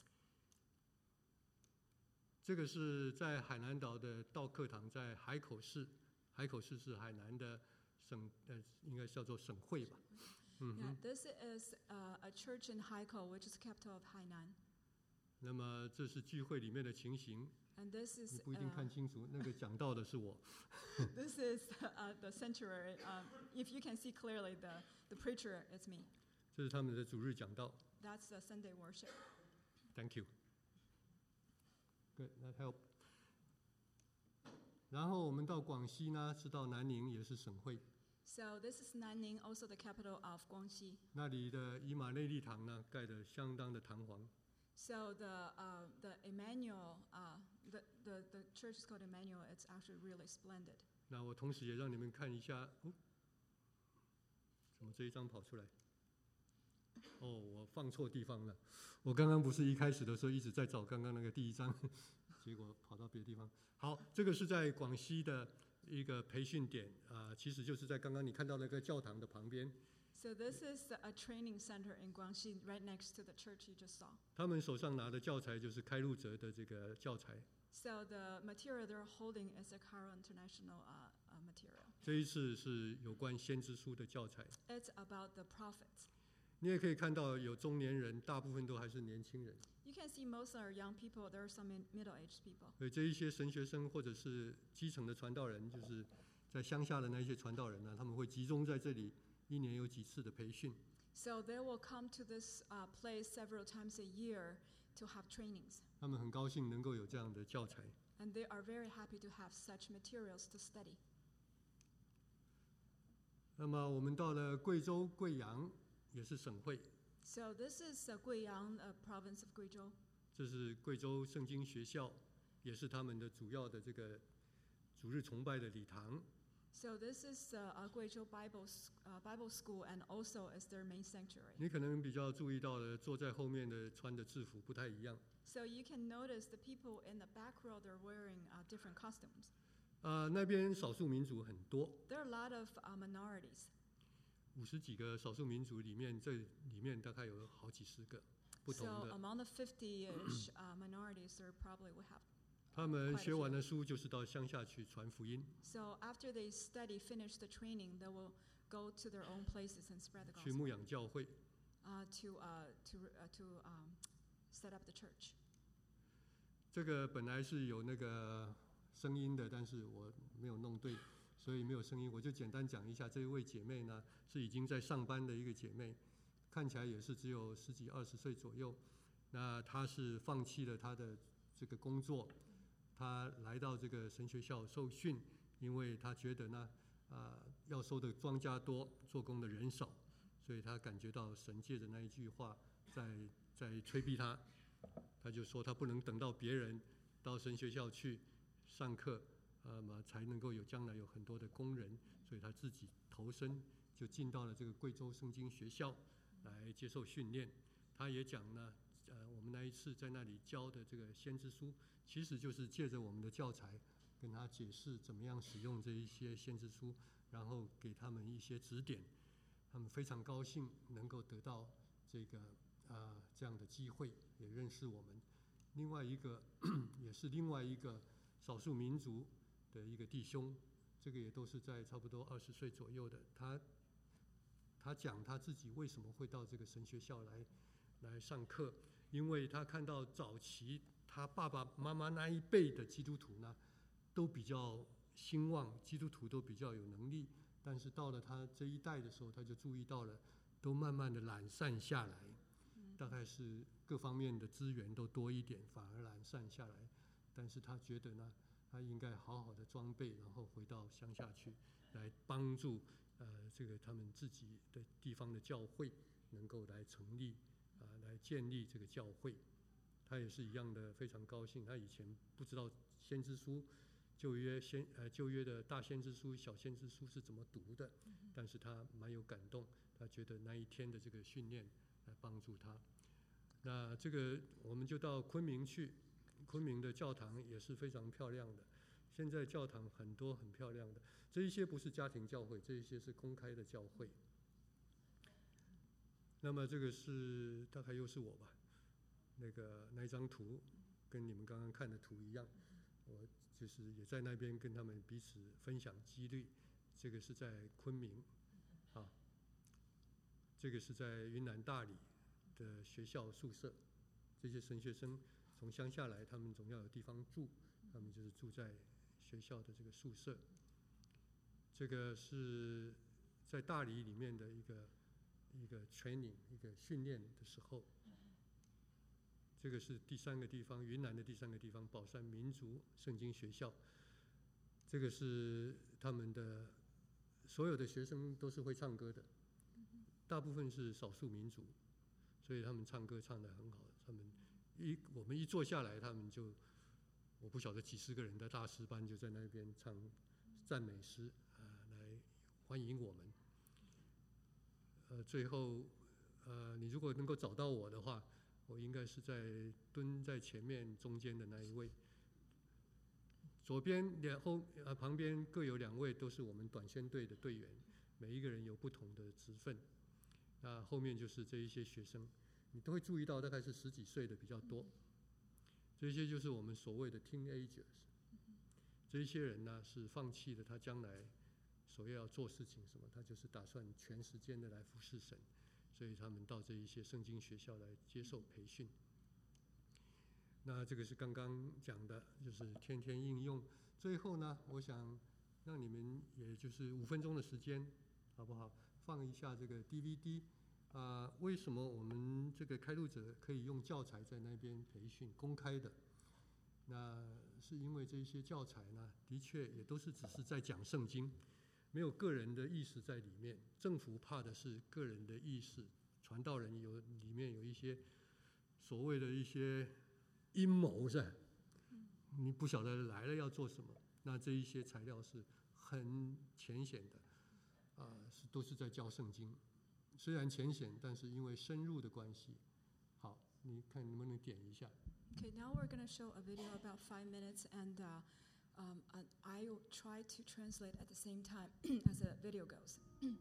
这个是在海南岛的道课堂，在海口市。海口市是海南的省，呃，应该叫做省会吧。嗯 Yeah, 哼。 this is uh, a church in Haikou, which is capital of Hainan. 那么这是聚会里面的情形， And this 你 is 不一定 uh, 看清楚。那个讲到的是我。 this is uh, the sanctuary. Um, if you can see clearly, the, the preacher is me. 这是他们的主日讲道。 That's the Sunday worship. Thank you. Good, that help. 然后我们到广西呢，是到南宁，也是省会。 So this is Nanning, also the capital of Guangxi. 那里的以马内利堂呢，盖得相当的堂皇。 So the uh, the Emmanuel, uh, the, the the church is called Emmanuel. It's actually really splendid. 那我同时也让你们看一下，哦，怎么这一张跑出来？哦，我放错地方了。我刚刚不是一开始的时候一直在找刚刚那个第一张，结果跑到别的地方。好，这个是在广西的一个培训点啊、呃其实就是在刚刚你看到那个教堂的旁边。 So this is a training center in Guangxi, right next to the church you just saw. 他们手上拿的教材就是开路者的这个教材。 So the material they're holding is a Cairo International uh, uh, material. 这一次是有关先知书的教材。 It's about the prophets. 你也可以看到有中年人，大部分都还是年轻人。 You can see most are young people. There are some in- middle-aged people. 所以这一些神学生或者是基层的传道人，就是在乡下的那一些传道人呢，他们会集中在这里，一年有几次的培训。 So they will come to this uh, place several times a year to have trainings. 他们很高兴能够有这样的教材。 And they are very happy to have such materials to study. 那么我们到了贵州贵阳，也是省会， So this is uh, Guiyang, uh, province of Guizhou. 这是贵州圣经学校，也是他们的主要的这个主日崇拜的礼堂。 So this is uh, uh, Guizhou Bible, s- uh, Bible School and also is their main sanctuary. 你可能比较注意到的，坐在后面的穿的制服不太一样。 So you can notice the people in the back row, they're wearing uh, different costumes. 啊、那边少数民族很多， There are a lot of uh, minorities. 五十几个少数民族里面，这里面大概有好几十个不同 So 的。 among the fifty-ish uh, minorities, there probably will have. 他们 quite a 学完 few. 了书，就是到乡下去传福音， So after they study, finish the training, they will go to their own places and spread the 去牧 gospel 养教会。 uh, to uh, to uh, to um, set up the church. 这个本来是有那个声音的，但是我没有弄对，所以没有声音。我就简单讲一下，这一位姐妹呢是已经在上班的一个姐妹，看起来也是只有十几二十岁左右。那她是放弃了她的这个工作，她来到这个神学校受训，因为她觉得呢，啊、要收的庄稼多，做工的人少，所以她感觉到神借着那一句话在在催逼她。他就说他不能等到别人到神学校去上课，呃嘛才能够有将来有很多的工人，所以他自己投身就进到了这个贵州圣经学校来接受训练。他也讲呢，呃，我们那一次在那里教的这个先知书，其实就是借着我们的教材跟他解释怎么样使用这一些先知书，然后给他们一些指点。他们非常高兴能够得到这个啊、这样的机会，也认识我们。另外一个也是另外一个少数民族的一个弟兄，这个也都是在差不多二十岁左右的。他他讲他自己为什么会到这个神学校来来上课，因为他看到早期他爸爸妈妈那一辈的基督徒呢，都比较兴旺，基督徒都比较有能力，但是到了他这一代的时候，他就注意到了，都慢慢的懒散下来。大概是各方面的资源都多一点，反而懒散下来。但是他觉得呢，他应该好好的装备，然后回到乡下去，来帮助呃这个他们自己的地方的教会能够来成立啊、呃，来建立这个教会。他也是一样的，非常高兴。他以前不知道先知书、旧约先呃旧约的大先知书、小先知书是怎么读的，但是他蛮有感动。他觉得那一天的这个训练来帮助他。那这个我们就到昆明去，昆明的教堂也是非常漂亮的。现在教堂很多很漂亮的，这一些不是家庭教会，这一些是公开的教会。那么这个是大概又是我吧，那个那一张图跟你们刚刚看的图一样，我就是也在那边跟他们彼此分享激励。这个是在昆明，啊，这个是在云南大理的学校宿舍，这些神学生从乡下来，他们总要有地方住，他们就是住在学校的这个宿舍。这个是在大理里面的一个一个 training 一个训练的时候。这个是第三个地方，云南的第三个地方，宝山民族圣经学校。这个是他们的所有的学生都是会唱歌的，大部分是少数民族。所以他们唱歌唱得很好，他们一我们一坐下来，他们就我不晓得几十个人的大诗班就在那边唱赞美诗啊、呃，来欢迎我们。呃，最后呃，你如果能够找到我的话，我应该是在蹲在前面中间的那一位，左边两后呃旁边各有两位，都是我们短宣队的队员，每一个人有不同的职分。 那后面就是这一些学生，你都会注意到大概是十几岁的比较多。这些就是我们所谓的 teenagers。这一些人呢是放弃了他将来所要做事情什么，他就是打算全时间的来服侍神，所以他们到这一些圣经学校来接受培训。那这个是刚刚讲的，就是天天应用。最后呢，我想让你们也就是五分钟的时间，好不好？放一下这个 D V D 啊、呃，为什么我们这个开路者可以用教材在那边培训公开的？那是因为这些教材呢，的确也都是只是在讲圣经，没有个人的意识在里面。政府怕的是个人的意识，传道人有里面有一些所谓的一些阴谋是吧？你不晓得来了要做什么，那这一些材料是很浅显的，啊、呃，是都是在教圣经。虽然浅显，但是因为深入的关系。好，你看能不能点一下？ Okay, now we're going to show a video about five minutes, and, uh, um, and I will try to translate at the same time as the video goes.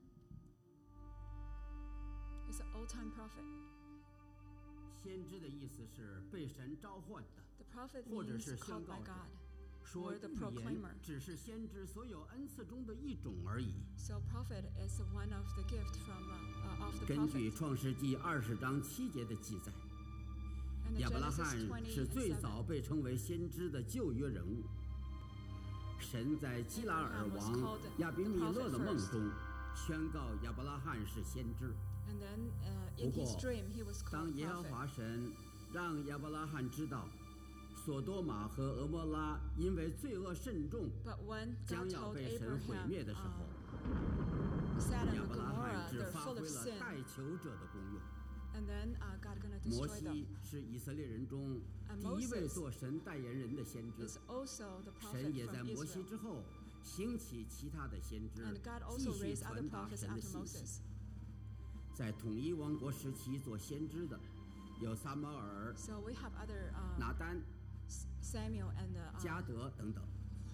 It's an old-time prophet. 先知的意思是被神召唤的， The prophet 或者 means 是 called 宣 by 告者。 God. 说 or the 预言 proclaimer. 只是先知所有恩赐中的一种而已。 So prophet is one of the gift from uh, uh, of the 根据 prophet. 创世纪二十章七节的记载， And 亚伯拉 Genesis 罕 twenty 是最 seven. 早被称为先知的旧约人物。神在基拉尔王亚比米勒的梦中宣告亚伯拉罕是先知。 And then uh, in 不 his 过 dream he was 当 called 耶和 prophet. 华神让亚伯拉罕知道索多玛和俄摩拉因为罪恶甚重 But when 将 God 要 told 被神毁 Abraham, 灭的时候， uh, Sodom 亚 and 伯拉罕 Gomorrah, 只 they're 发 full 挥 of 了 sin. 代求者的功用。 And then uh, God gonna 摩 destroy them. 西是以色列人中 And 第一位 Moses 做神代言人的先知， Is also the 神 prophet 也在 from 摩西 Israel. 之后兴起其他的先知， And God 继 also 续 raised other 传达 prophets 神的 after 信息。 Moses. 在统一王国时期做先知的有撒母耳、 So we have other uh, 拿单、 Samuel and uh, 加德等等。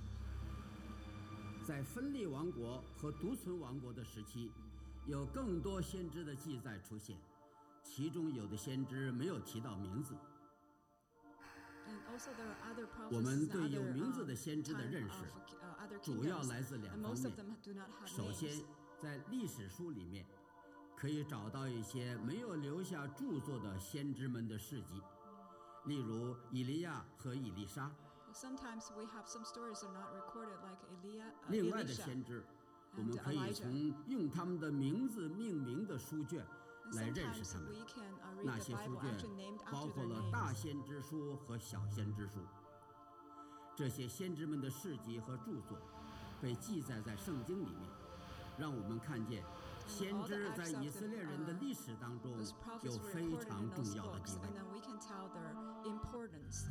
在分立王国和独存王国的时期，有更多先知的记载出现，其中有的先知没有提到名字。 and also there are other 我 prophets 们 and 对有 other 名字 uh, 的先知的 time 认 of 识 uh, other 主要 kingdoms. 来自两 And 方 most 面 of。them do not have 首先 names. 在历史书里面可以找到一些没有留下著作的先知们的事迹，例如以利亚和以利沙。 Sometimes we have some stories that are not recorded, like Elia, uh, 另外的 Elisha. 先知，我 and 们可以 Elijah. 从用他们的名字命名的书卷 And 来认识 sometimes 他们。 we can uh, 那 read 些 the 书 Bible 卷 actually named 包 after 括 their 了大 names. 先知书和小先知书。这些先知们的事迹和著作被记载在圣经里面，让我们看见先 all the 知 acts 在 of 以色列 the, 人的 uh, 历史当中 Those prophets 有 were 非 recorded 常 in 重 those 要的 books, 地位 and。then we can tell their importance.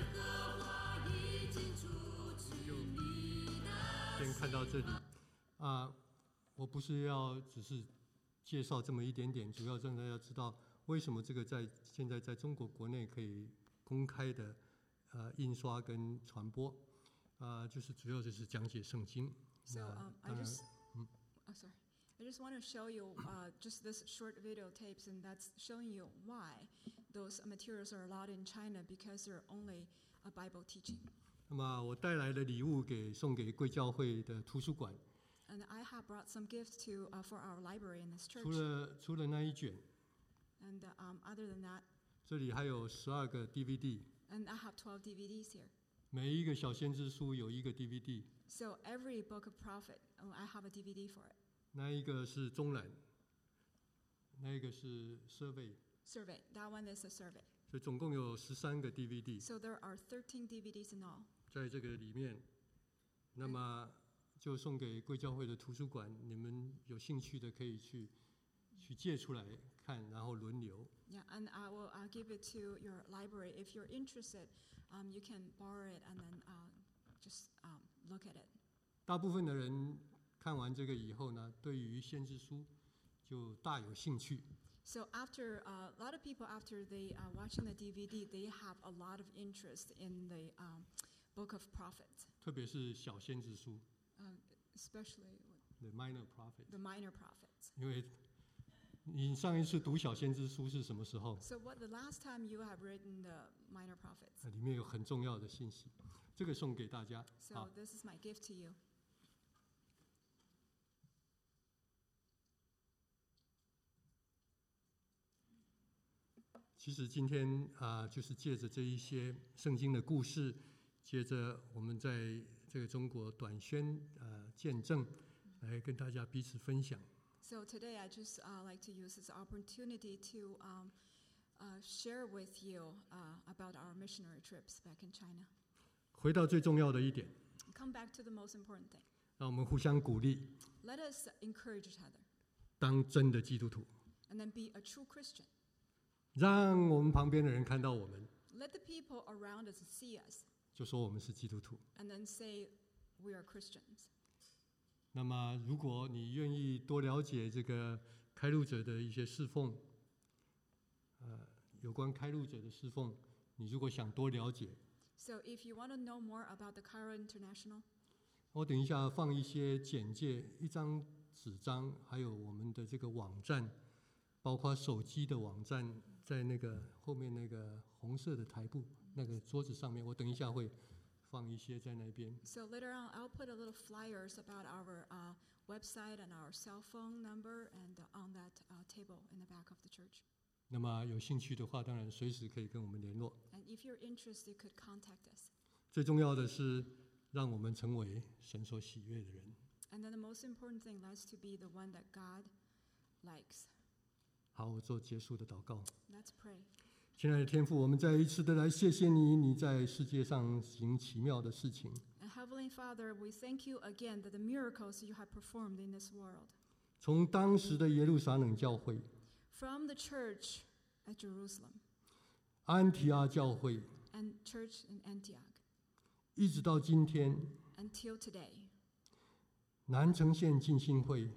先看到这里啊、我不是要只是介绍这么一点点，主要让大家知道为什么这个在现在在中国国内可以公开的呃印刷跟传播啊、就是主要就是讲解圣经。 So 那 um, I 当然 just, oh, sorry. I just want to show you uh, just this short video tapes, and that's showing you why those materials are allowed in China, because they're only a Bible teaching. 那么我带来的礼物给送给贵教会的图书馆， And I have brought some gifts to uh, for our library in this 除 church. 了除了那一卷， And uh, um, other than that, 这里还有十二个 D V D， and I have twelve D V Ds here. 每一个小先知书有一个 D V D， So every book of prophet, oh, I have a D V D for it. 那一个是中览，那一个是 survey， Survey. That one is a survey. 所以总共有十三个 D V D。 So there are thirteen D V Ds in all. 在这个里面，那么就送给贵教会的图书馆，你们有兴趣的可以去去借出来看，然后轮流。 Yeah, and I will I'll give it to your library. If you're interested, um, you can borrow it and then uh, just um, look at it. 大部分的人看完这个以后呢，对于先知书就大有兴趣。 So after uh, a lot of people after they uh, watching the D V D, they have a lot of interest in the um, book of prophets, 特别是小先知书 um, especially ，the minor prophets， the minor prophets. 因为你上一次读小先知书是什么时候？ So, what the last time you have written the minor prophets? 那里面有很重要的信息，这个送给大家。 So, 好， this is my gift to you. 其实今天啊、就是借着这一些圣经的故事，接着我们在这个中国短宣呃见证，来跟大家彼此分享。 So, today I just uh, like to use this opportunity to um, uh, share with you uh, about our missionary trips back in China. 回到最重要的一点， Come back to the most important thing. 让我们互相鼓励， Let us encourage each other 当真的基督徒， and then be a true Christian. 让我们旁边的人看到我们， Let the people around us see us 就说我们是基督徒。 and then say we are Christians. 那么，如果你愿意多了解这个开路者的一些侍奉，呃，有关开路者的侍奉，你如果想多了解， So, if you want to know more about the Cairo International, 我等一下放一些简介，一张纸张，还有我们的这个网站，包括手机的网站，在那个后面那个红色的台布那个桌子上面，我等一下会放一些在那边。 so later on I'll put a little flyers about our uh, website and our cell phone number and uh, on that uh, table in the back of the church. 那么有兴趣的话，当然随时可以跟我们联络。 And if you're interested, you could contact us. 最重要的是，让我们成为神所喜悦的人。 And then the most important thing, let's to be the one that God likes. 好，我做结束的祷告。 Let's pray. 亲爱的天父，我们再一次的来谢谢你，你在世界上行奇妙的事情。 And Heavenly Father, we thank you again that the miracles you have performed in this world. 从当时的耶路撒冷教会、 From the church at Jerusalem 安提阿教会， and church in Antioch 一直到今天 until today. 南城县浸信会，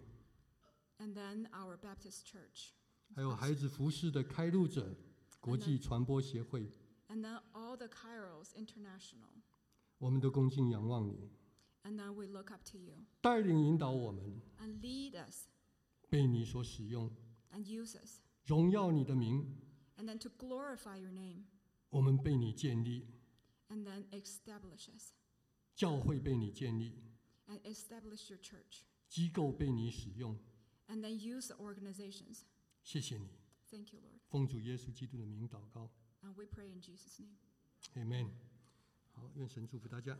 And then our Baptist church. 还有孩子服饰的开路者国际传播协会， And then all the Kairos International. 我们都恭敬仰望你， And then we look up to you 带领引导我们， and lead us 被你所使用， and use us. 荣耀你的名， And then to glorify your name 我们被你建立， and then establish us 教会被你建立， and establish your church 机构被你使用。 and then use the organizations. 谢谢你， Thank you, Lord. 奉主耶稣基督的名祷告 And we pray in Jesus' name. ，Amen。好，愿神祝福大家。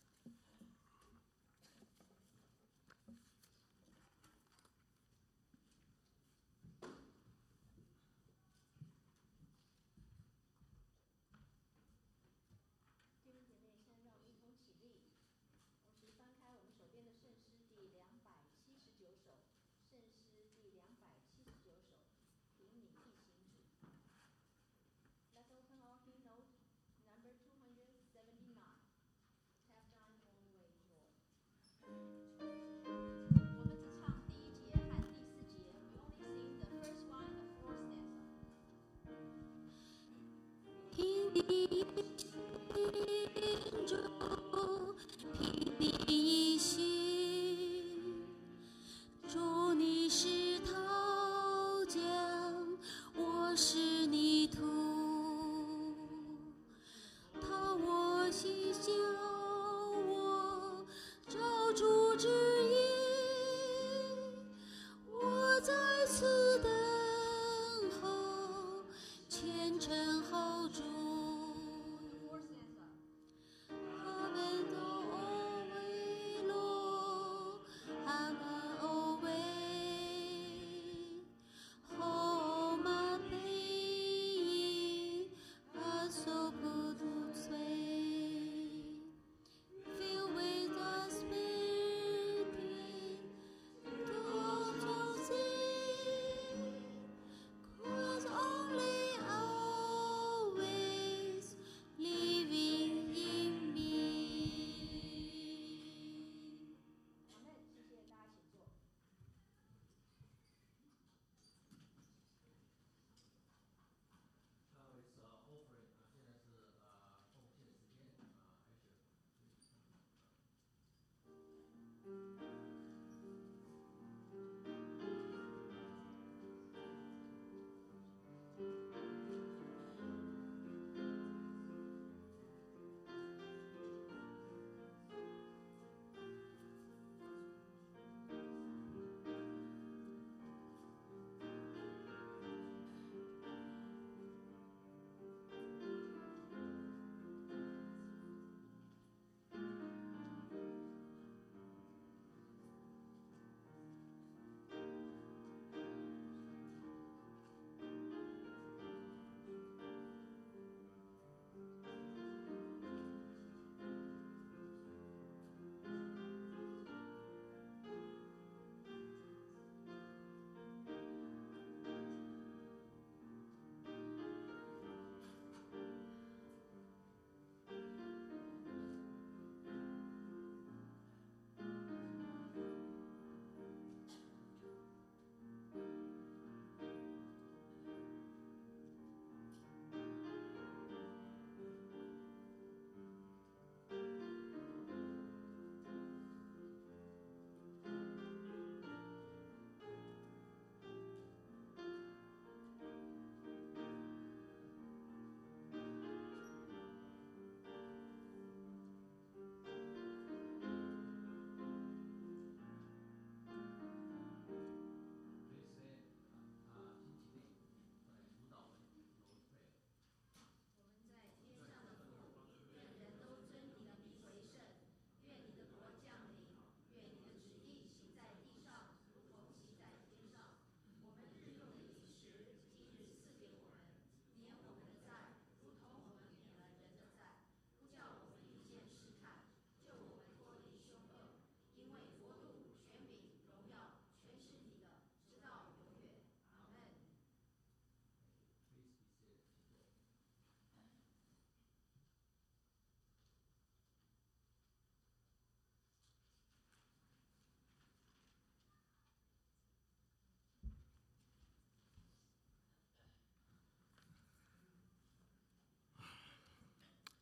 弟兄姐妹，现在让我们一同起立，同时翻开我们手边的圣诗第两百七十九首，圣诗第两百七十九首，凭你地行主。Let's open our hymn note number two hundred seventy-nine. Have thine own way, Lord. 我们只唱第一节和第四节。We only sing the first one and the fourth stanza. 凭你心中，凭你一心，主你是陶匠，我是泥土，陶我心，教我照主旨意，我在此等候，虔诚候主。 Fourth stanza. Heaven away, Lord, heaven away. Oh, my pain, I so good to say. Fill with the Spirit, don't you see? 'Cause only our way.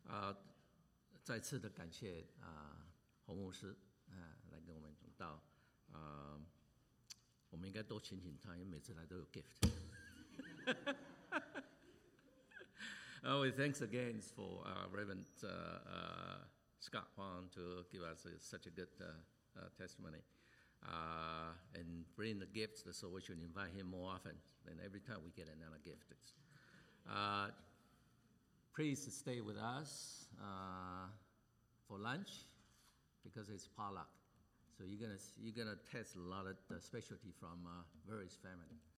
啊、再次的感谢啊、洪牧师啊、来跟我们讲道啊、我们应该多请请他，因为每次来都有 gift。Uh, we thanks again for uh, Reverend uh, uh, Scott Huang to give us uh, such a good uh, uh, testimony uh, and bring the gifts. So we should invite him more often. And every time we get another gift. Uh, please stay with us uh, for lunch because it's potluck. So you're gonna you're gonna taste a lot of the specialty from uh, various family.